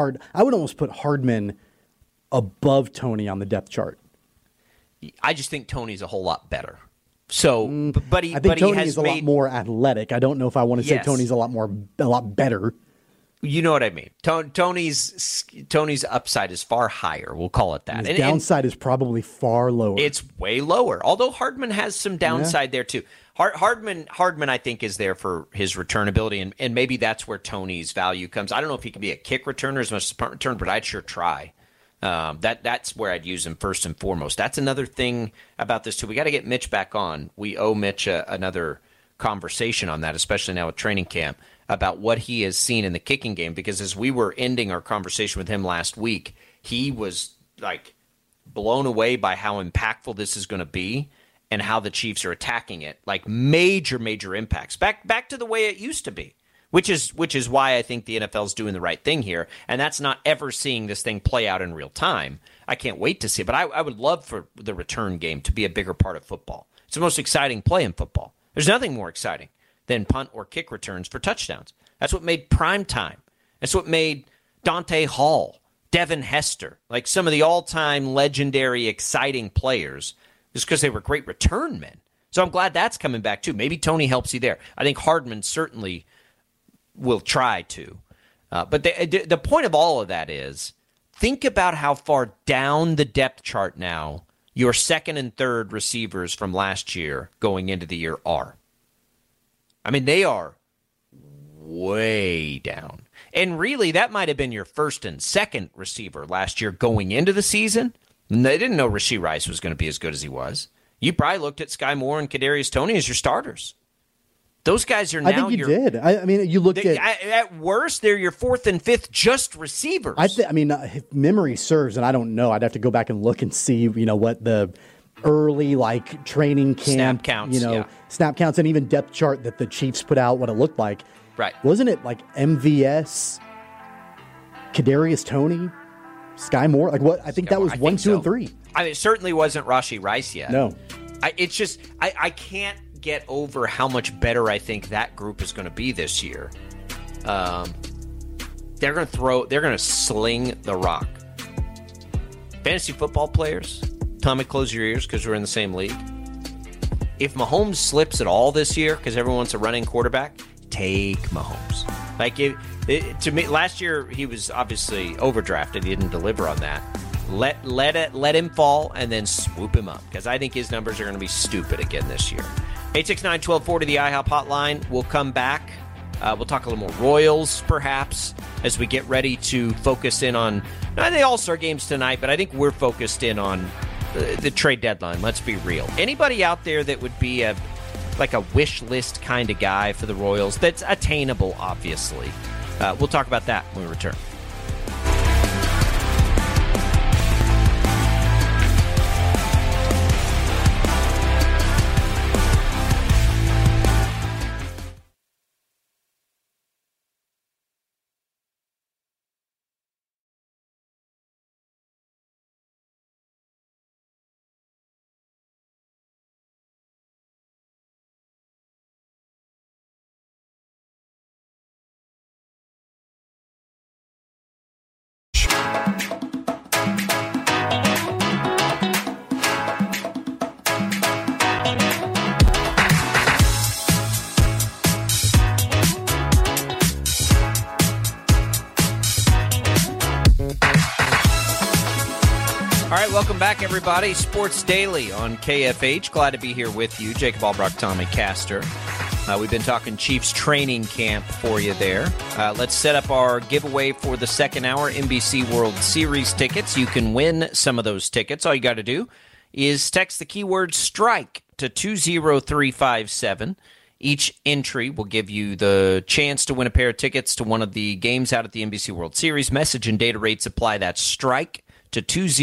put Hardman above Toney on the depth chart. I just think Toney's a whole lot better. So, but I think Toney is a lot more athletic. I don't know if I want to say Toney's a lot better. You know what I mean? Toney's upside is far higher. We'll call it that. His downside is probably far lower. It's way lower. Although Hardman has some downside there too. Hardman, I think, is there for his return ability, and maybe that's where Toney's value comes. I don't know if he can be a kick returner as much as a punt returner, but I'd sure try. That's where I'd use him first and foremost. That's another thing about this too. We got to get Mitch back on. We owe Mitch another conversation on that, especially now with training camp, about what he has seen in the kicking game. Because as we were ending our conversation with him last week, he was blown away by how impactful this is going to be and how the Chiefs are attacking it. Major impacts. Back to the way it used to be. Which is why I think the NFL is doing the right thing here, and that's not ever seeing this thing play out in real time. I can't wait to see it, but I would love for the return game to be a bigger part of football. It's the most exciting play in football. There's nothing more exciting than punt or kick returns for touchdowns. That's what made prime time. That's what made Dante Hall, Devin Hester, like some of the all-time legendary, exciting players, just because they were great return men. So I'm glad that's coming back, too. Maybe Tony helps you there. I think Hardman certainly will try to. But the point of all of that is, think about how far down the depth chart now your second and third receivers from last year going into the year are. I mean, they are way down. And really, that might have been your first and second receiver last year going into the season. And they didn't know Rashee Rice was going to be as good as he was. You probably looked at Sky Moore and Kadarius Toney as your starters. Those guys are now. I think you did. I mean, you looked at worst, they're your fourth and fifth just receivers. If memory serves, and I don't know, I'd have to go back and look and see, what the early training camp snap counts, snap counts, and even depth chart that the Chiefs put out, what it looked like. Right? Wasn't it like MVS, Kadarius Toney, Sky Moore? Like what? I think that was 1, 2, and 3. I mean, it certainly wasn't Rashee Rice yet. No, it's just I can't get over how much better I think that group is going to be this year. They're going to sling the rock. Fantasy football players, Tommy, close your ears because we're in the same league. If Mahomes slips at all this year because everyone wants a running quarterback, take Mahomes. To me, last year he was obviously overdrafted. He didn't deliver on that. Let him fall and then swoop him up because I think his numbers are going to be stupid again this year. 869-1240, the IHOP hotline. We'll come back. We'll talk a little more Royals, perhaps, as we get ready to focus in on not the All-Star games tonight, but I think we're focused in on the trade deadline. Let's be real. Anybody out there that would be a wish list kind of guy for the Royals that's attainable, obviously. We'll talk about that when we return. Welcome back, everybody. Sports Daily on KFH. Glad to be here with you. Jacob Albrock, Tommy Castor. We've been talking Chiefs training camp for you there. Let's set up our giveaway for the second hour, NBC World Series tickets. You can win some of those tickets. All you got to do is text the keyword STRIKE to 20357. Each entry will give you the chance to win a pair of tickets to one of the games out at the NBC World Series. Message and data rates apply. That's STRIKE to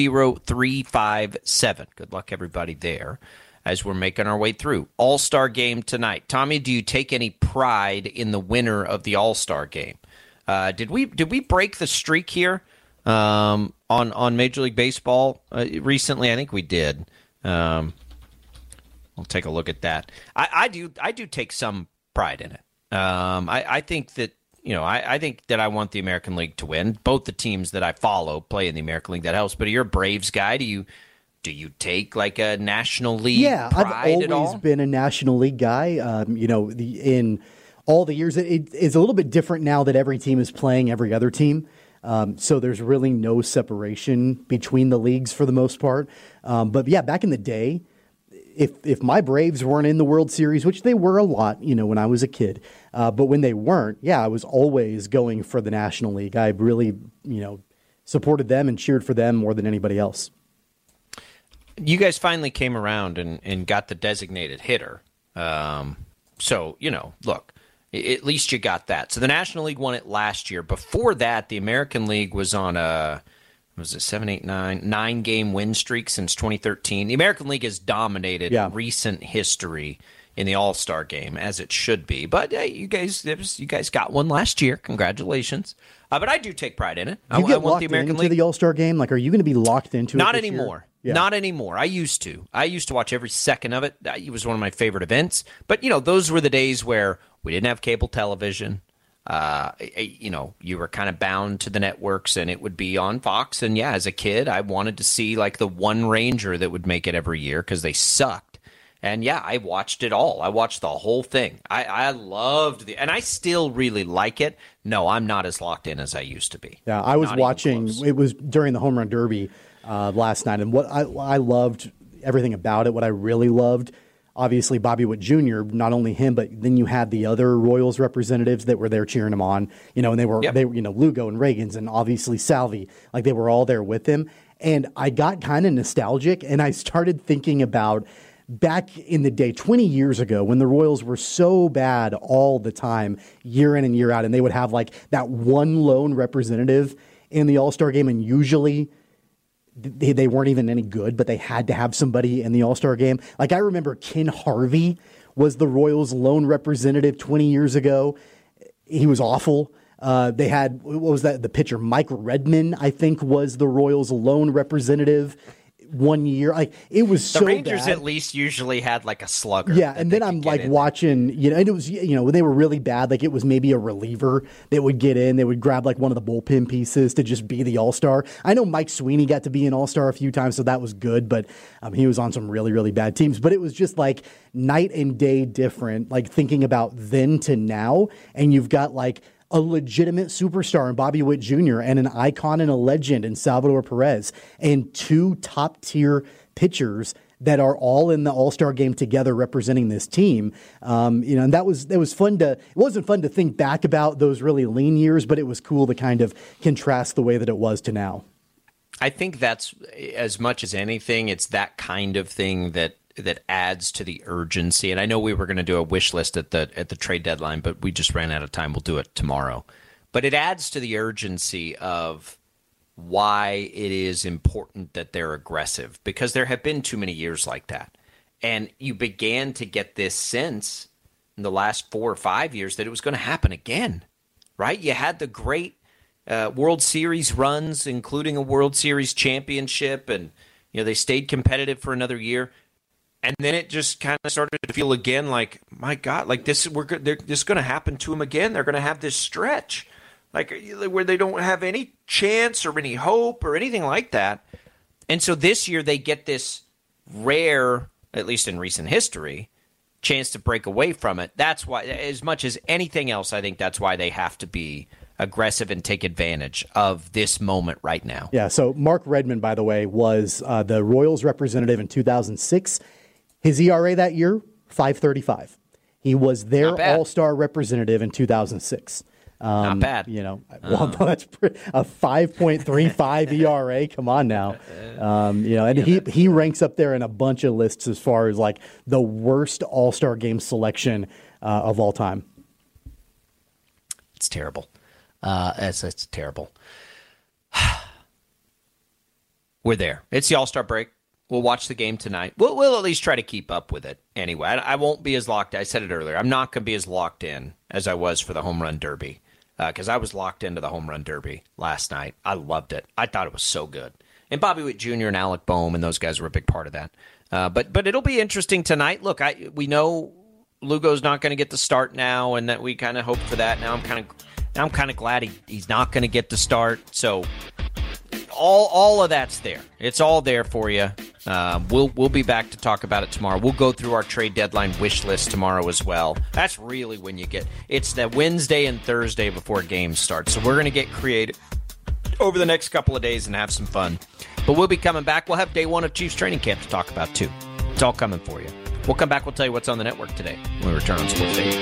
20357. Good luck, everybody, there as we're making our way through. All-Star game tonight. Tommy, do you take any pride in the winner of the All-Star game? Did we break the streak here on Major League Baseball recently? I think we did. We'll take a look at that. I do take some pride in it. I think that I think that I want the American League to win. Both the teams that I follow play in the American League. That helps. But you're a Braves guy. Do you take like a National League pride at all? I've always been a National League guy. In all the years, it's a little bit different now that every team is playing every other team. So there's really no separation between the leagues for the most part. But yeah, back in the day, if my Braves weren't in the World Series, which they were a lot, when I was a kid, but when they weren't, I was always going for the National League. I really, supported them and cheered for them more than anybody else. You guys finally came around and got the designated hitter. So, look, at least you got that. So the National League won it last year. Before that, the American League was on a 9-game win streak since 2013. The American League has dominated recent history in the All-Star game, as it should be. But you guys got one last year. Congratulations. But I do take pride in it. I want the American League. The All-Star game? Like, are you going to be locked into it? Not anymore. Yeah. Not anymore. I used to watch every second of it. It was one of my favorite events. But, those were the days where we didn't have cable television. You were kind of bound to the networks and it would be on Fox. And yeah, as a kid, I wanted to see like the one Ranger that would make it every year because they sucked. And yeah, I watched it all. I watched the whole thing. I loved and I still really like it. No, I'm not as locked in as I used to be. Yeah, I was watching, it was during the Home Run Derby last night. And what I loved everything about it, what I really loved, obviously Bobby Witt Jr., not only him, but then you had the other Royals representatives that were there cheering him on, and they were, Lugo and Reagans and obviously Salvi, like they were all there with him. And I got kind of nostalgic and I started thinking about back in the day, 20 years ago, when the Royals were so bad all the time, year in and year out, and they would have like that one lone representative in the All-Star game, and usually they weren't even any good, but they had to have somebody in the All-Star game. Like I remember Ken Harvey was the Royals' lone representative 20 years ago. He was awful. They had, what was that? The pitcher, Mike Redman, I think, was the Royals' lone representative 1 year. Like it was so bad. The Rangers bad. At least usually had like a slugger. Yeah, and then I'm like watching, and it was, when they were really bad, like it was maybe a reliever that would get in. They would grab like one of the bullpen pieces to just be the All-Star. I know Mike Sweeney got to be an All-Star a few times, so that was good, but he was on some really, really bad teams. But it was just like night and day different, like thinking about then to now, and you've got like a legitimate superstar in Bobby Witt Jr. and an icon and a legend in Salvador Perez, and two top-tier pitchers that are all in the All-Star game together representing this team. And that was fun it wasn't fun to think back about those really lean years, but it was cool to kind of contrast the way that it was to now. I think that's, as much as anything, it's that kind of thing that adds to the urgency. And I know we were going to do a wish list at the trade deadline, but we just ran out of time. We'll do it tomorrow. But it adds to the urgency of why it is important that they're aggressive, because there have been too many years like that. And you began to get this sense in the last 4 or 5 years that it was going to happen again, right? You had the great World Series runs, including a World Series championship, and they stayed competitive for another year. And then it just kind of started to feel again like, my God, like this is going to happen to them again. They're going to have this stretch, like where they don't have any chance or any hope or anything like that. And so this year they get this rare, at least in recent history, chance to break away from it. That's why, as much as anything else, I think that's why they have to be aggressive and take advantage of this moment right now. Yeah, so Mark Redman, by the way, was the Royals representative in 2006. His ERA that year, 5.35. He was their All-Star representative in 2006. Not bad. Well, that's a 5.35 ERA. Come on now. He ranks up there in a bunch of lists as far as like the worst All-Star game selection of all time. It's terrible. It's terrible. We're there. It's the All-Star break. We'll watch the game tonight. We'll at least try to keep up with it anyway. I won't be as locked. I said it earlier. I'm not going to be as locked in as I was for the Home Run Derby, because I was locked into the Home Run Derby last night. I loved it. I thought it was so good. And Bobby Witt Jr. and Alec Boehm and those guys were a big part of that. But it'll be interesting tonight. Look, we know Lugo's not going to get the start now, and that we kind of hoped for that. Now I'm kind of glad he's not going to get the start. So all of that's there. It's all there for you. We'll be back to talk about it tomorrow. We'll go through our trade deadline wish list tomorrow as well. That's really when it's the Wednesday and Thursday before games start. So we're going to get creative over the next couple of days and have some fun. But we'll be coming back. We'll have day one of Chiefs training camp to talk about too. It's all coming for you. We'll come back. We'll tell you what's on the network today when we return on Sports Daily.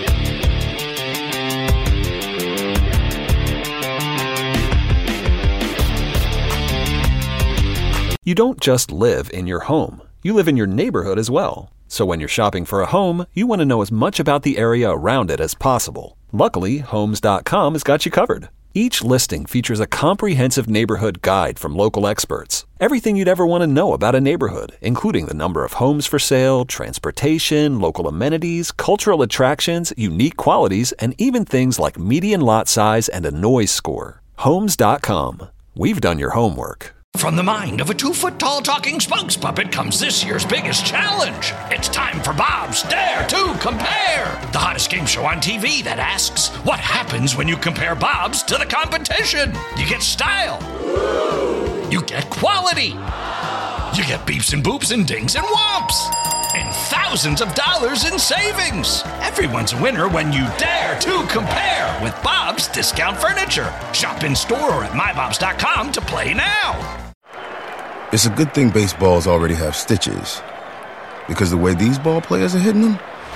You don't just live in your home. You live in your neighborhood as well. So when you're shopping for a home, you want to know as much about the area around it as possible. Luckily, Homes.com has got you covered. Each listing features a comprehensive neighborhood guide from local experts. Everything you'd ever want to know about a neighborhood, including the number of homes for sale, transportation, local amenities, cultural attractions, unique qualities, and even things like median lot size and a noise score. Homes.com. We've done your homework. From the mind of a 2-foot-tall talking spokes puppet comes this year's biggest challenge. It's time for Bob's Dare to Compare, the hottest game show on TV that asks, what happens when you compare Bob's to the competition? You get style. You get quality. You get beeps and boops and dings and whomps. And thousands of dollars in savings. Everyone's a winner when you dare to compare with Bob's Discount Furniture. Shop in store or at mybobs.com to play now. It's a good thing baseballs already have stitches, because the way these ball players are hitting them,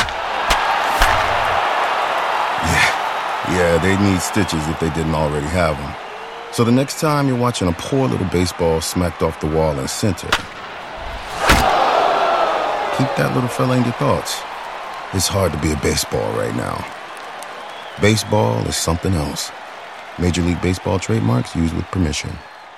yeah, they need stitches if they didn't already have them. So the next time you're watching a poor little baseball smacked off the wall in center, keep that little fella in your thoughts. It's hard to be a baseball right now. Baseball is something else. Major League Baseball trademarks used with permission.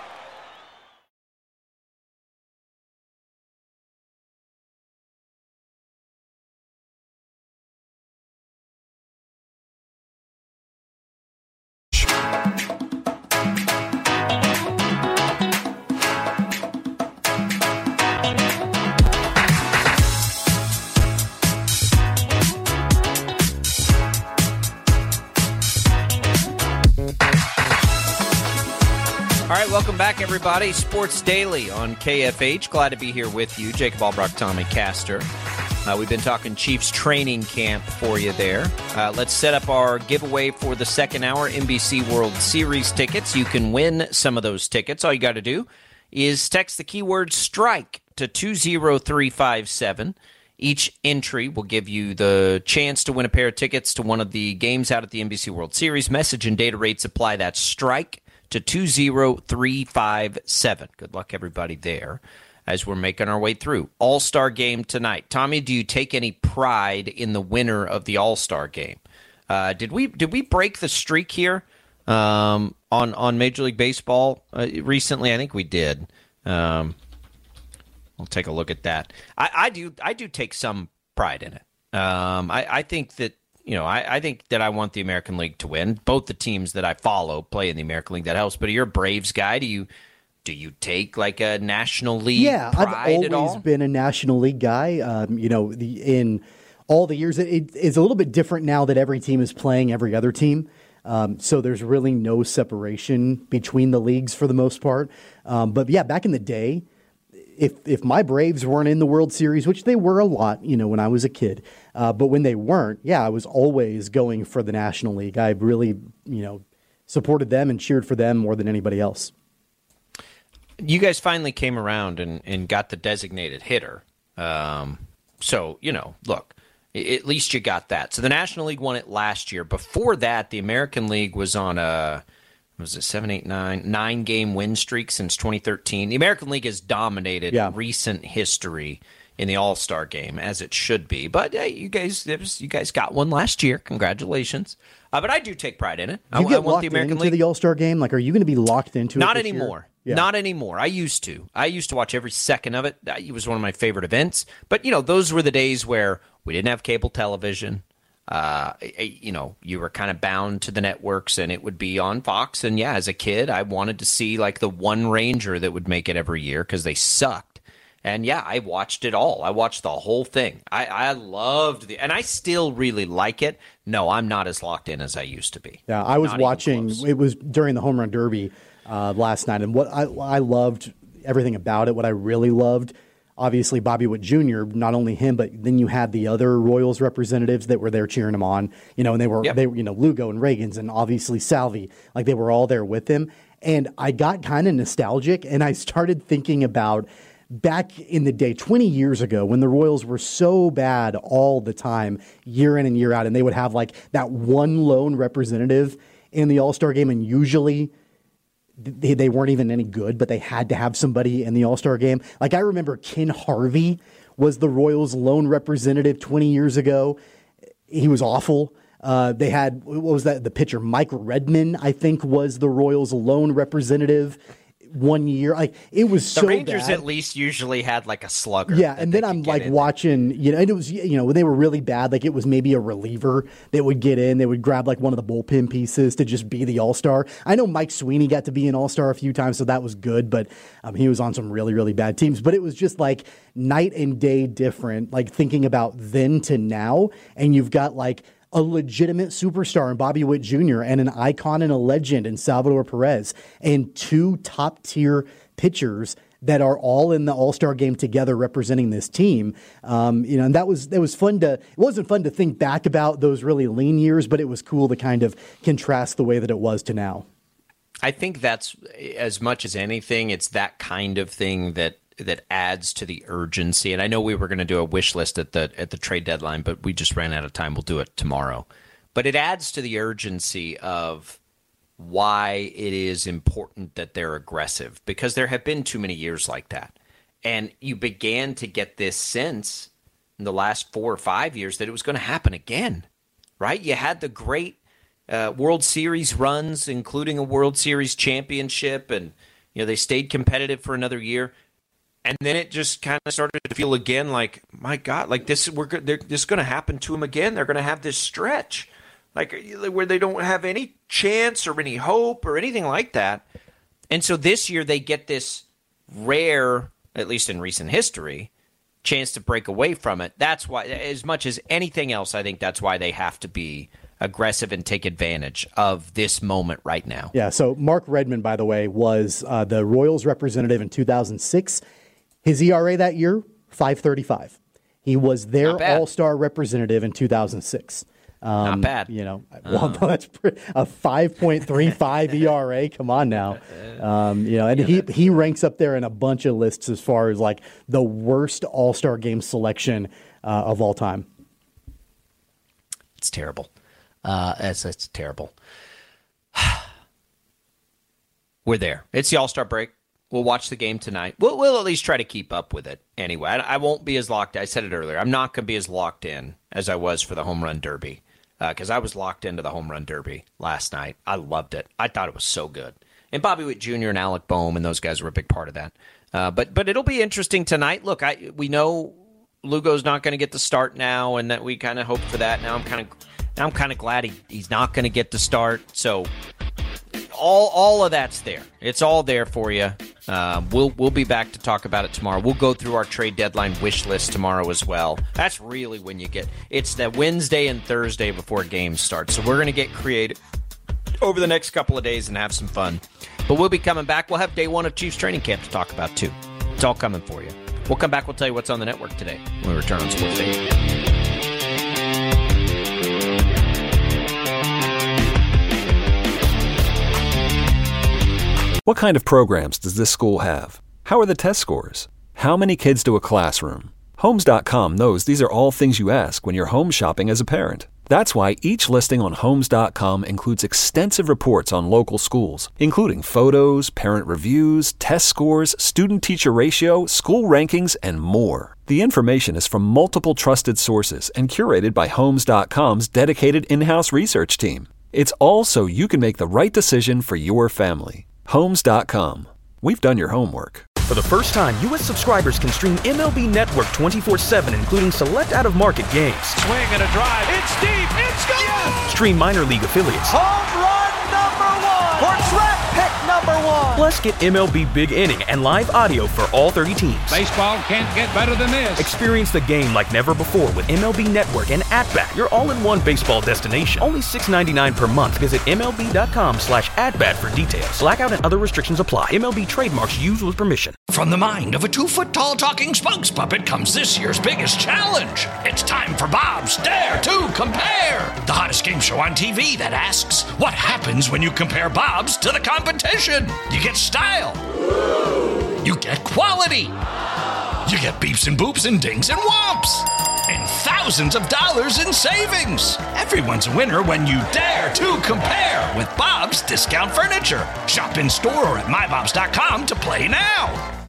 Welcome back, everybody. Sports Daily on KFH. Glad to be here with you. Jacob Albrock, Tommy Castor. We've been talking Chiefs training camp for you there. Let's set up our giveaway for the second hour, NBC World Series tickets. You can win some of those tickets. All you got to do is text the keyword STRIKE to 20357. Each entry will give you the chance to win a pair of tickets to one of the games out at the NBC World Series. Message and data rates apply. That's STRIKE to 20357. Good luck, everybody, there as we're making our way through. All-Star game tonight. Tommy, do you take any pride in the winner of the All-Star game? Did we break the streak here on Major League Baseball recently? I think we did. We'll take a look at that. I do take some pride in it. I think that I think that I want the American League to win. Both the teams that I follow play in the American League. That helps. But you're a Braves guy. Do you take like a National League pride at all? I've always been a National League guy. In all the years, it's a little bit different now that every team is playing every other team. So there's really no separation between the leagues for the most part. But yeah, back in the day, if my Braves weren't in the World Series, which they were a lot, when I was a kid, but when they weren't, I was always going for the National League. I really, supported them and cheered for them more than anybody else. You guys finally came around and got the designated hitter. So, look, at least you got that. So the National League won it last year. Before that, the American League was on a 9-game win streak since 2013. The American League has dominated recent history in the All-Star game, as it should be. But you guys got one last year. Congratulations. But I do take pride in it. I want the American League. The All-Star game? Like, are you going to be locked into it? Not anymore. Yeah. Not anymore. I used to watch every second of it. It was one of my favorite events. But, those were the days where we didn't have cable television. You were kind of bound to the networks, and it would be on Fox. And as a kid, I wanted to see like the one Ranger that would make it every year because they sucked. And I watched it all. I watched the whole thing. I loved and I still really like it. No, I'm not as locked in as I used to be. Yeah, I was watching. It was during the Home Run Derby last night, and what I loved everything about it. What I really loved. Obviously, Bobby Witt Jr., not only him, but then you had the other Royals representatives that were there cheering him on, and they were Lugo and Reagans and obviously Salvi, like they were all there with him. And I got kind of nostalgic, and I started thinking about back in the day, 20 years ago, when the Royals were so bad all the time, year in and year out, and they would have like that one lone representative in the All-Star game, and usually they weren't even any good, but they had to have somebody in the All-Star game. Like I remember Ken Harvey was the Royals' lone representative 20 years ago. He was awful. They had, what was that? The pitcher Mike Redman, I think, was the Royals' lone representative one year. Like, it was so bad. The Rangers bad. at least usually had like a slugger. Yeah, and then I'm like watching, and it was, when they were really bad, like it was maybe a reliever that would get in. They would grab like one of the bullpen pieces to just be the all-star. I know Mike Sweeney got to be an all-star a few times, so that was good, but he was on some really, really bad teams. But it was just like night and day different, like thinking about then to now, and you've got like a legitimate superstar in Bobby Witt Jr. and an icon and a legend in Salvador Perez, and two top-tier pitchers that are all in the All-Star game together representing this team. And that was fun to, it wasn't fun to think back about those really lean years, but it was cool to kind of contrast the way that it was to now. I think that's, as much as anything, it's that kind of thing that adds to the urgency. And I know we were going to do a wish list at the trade deadline, but we just ran out of time. We'll do it tomorrow. But it adds to the urgency of why it is important that they're aggressive, because there have been too many years like that. And you began to get this sense in the last 4 or 5 years that it was going to happen again, right? You had the great World Series runs, including a World Series championship, and they stayed competitive for another year. And then it just kind of started to feel again like, my God, like this is going to happen to them again. They're going to have this stretch, like where they don't have any chance or any hope or anything like that. And so this year they get this rare, at least in recent history, chance to break away from it. That's why, as much as anything else, I think that's why they have to be aggressive and take advantage of this moment right now. Yeah, so Mark Redmond, by the way, was the Royals representative in 2006. His ERA that year, 5.35. He was their all-star representative in 2006. Not bad. That's a 5.35 ERA. Come on now. He ranks up there in a bunch of lists as far as like the worst all-star game selection of all time. It's terrible. It's terrible. We're there. It's the All-Star break. We'll watch the game tonight. We'll at least try to keep up with it anyway. I won't be as locked. I said it earlier. I'm not going to be as locked in as I was for the Home Run Derby, because I was locked into the Home Run Derby last night. I loved it. I thought it was so good. And Bobby Witt Jr. and Alec Boehm and those guys were a big part of that. But it'll be interesting tonight. Look, we know Lugo's not going to get the start now, and that we kind of hoped for that. Now I'm kind of glad he's not going to get the start. So all of that's there. It's all there for you. We'll be back to talk about it tomorrow. We'll go through our trade deadline wish list tomorrow as well. That's really when it's the Wednesday and Thursday before games start. So we're going to get creative over the next couple of days and have some fun. But we'll be coming back. We'll have day one of Chiefs training camp to talk about too. It's all coming for you. We'll come back. We'll tell you what's on the network today when we return on Sports Daily. What kind of programs does this school have? How are the test scores? How many kids do a classroom? Homes.com knows these are all things you ask when you're home shopping as a parent. That's why each listing on Homes.com includes extensive reports on local schools, including photos, parent reviews, test scores, student-teacher ratio, school rankings, and more. The information is from multiple trusted sources and curated by Homes.com's dedicated in-house research team. It's all so you can make the right decision for your family. Homes.com. We've done your homework. For the first time, U.S. subscribers can stream MLB Network 24/7, including select out-of-market games. Swing and a drive. It's deep. It's gone. Yes! Stream minor league affiliates. Home run number 1. Or track pick number 1. Plus, get MLB Big Inning and live audio for all 30 teams. Baseball can't get better than this. Experience the game like never before with MLB Network and At-Bat, your all-in-one baseball destination. Only $6.99 per month. Visit MLB.com/at-bat for details. Blackout and other restrictions apply. MLB trademarks used with permission. From the mind of a 2-foot-tall talking Spunks puppet comes this year's biggest challenge. It's time for Bob's Dare to Compare, the hottest game show on TV that asks, what happens when you compare Bob's to the competition? You get style. You get quality. You get beeps and boops and dings and whomps. And thousands of dollars in savings. Everyone's a winner when you dare to compare with Bob's Discount Furniture. Shop in store or at mybobs.com to play now.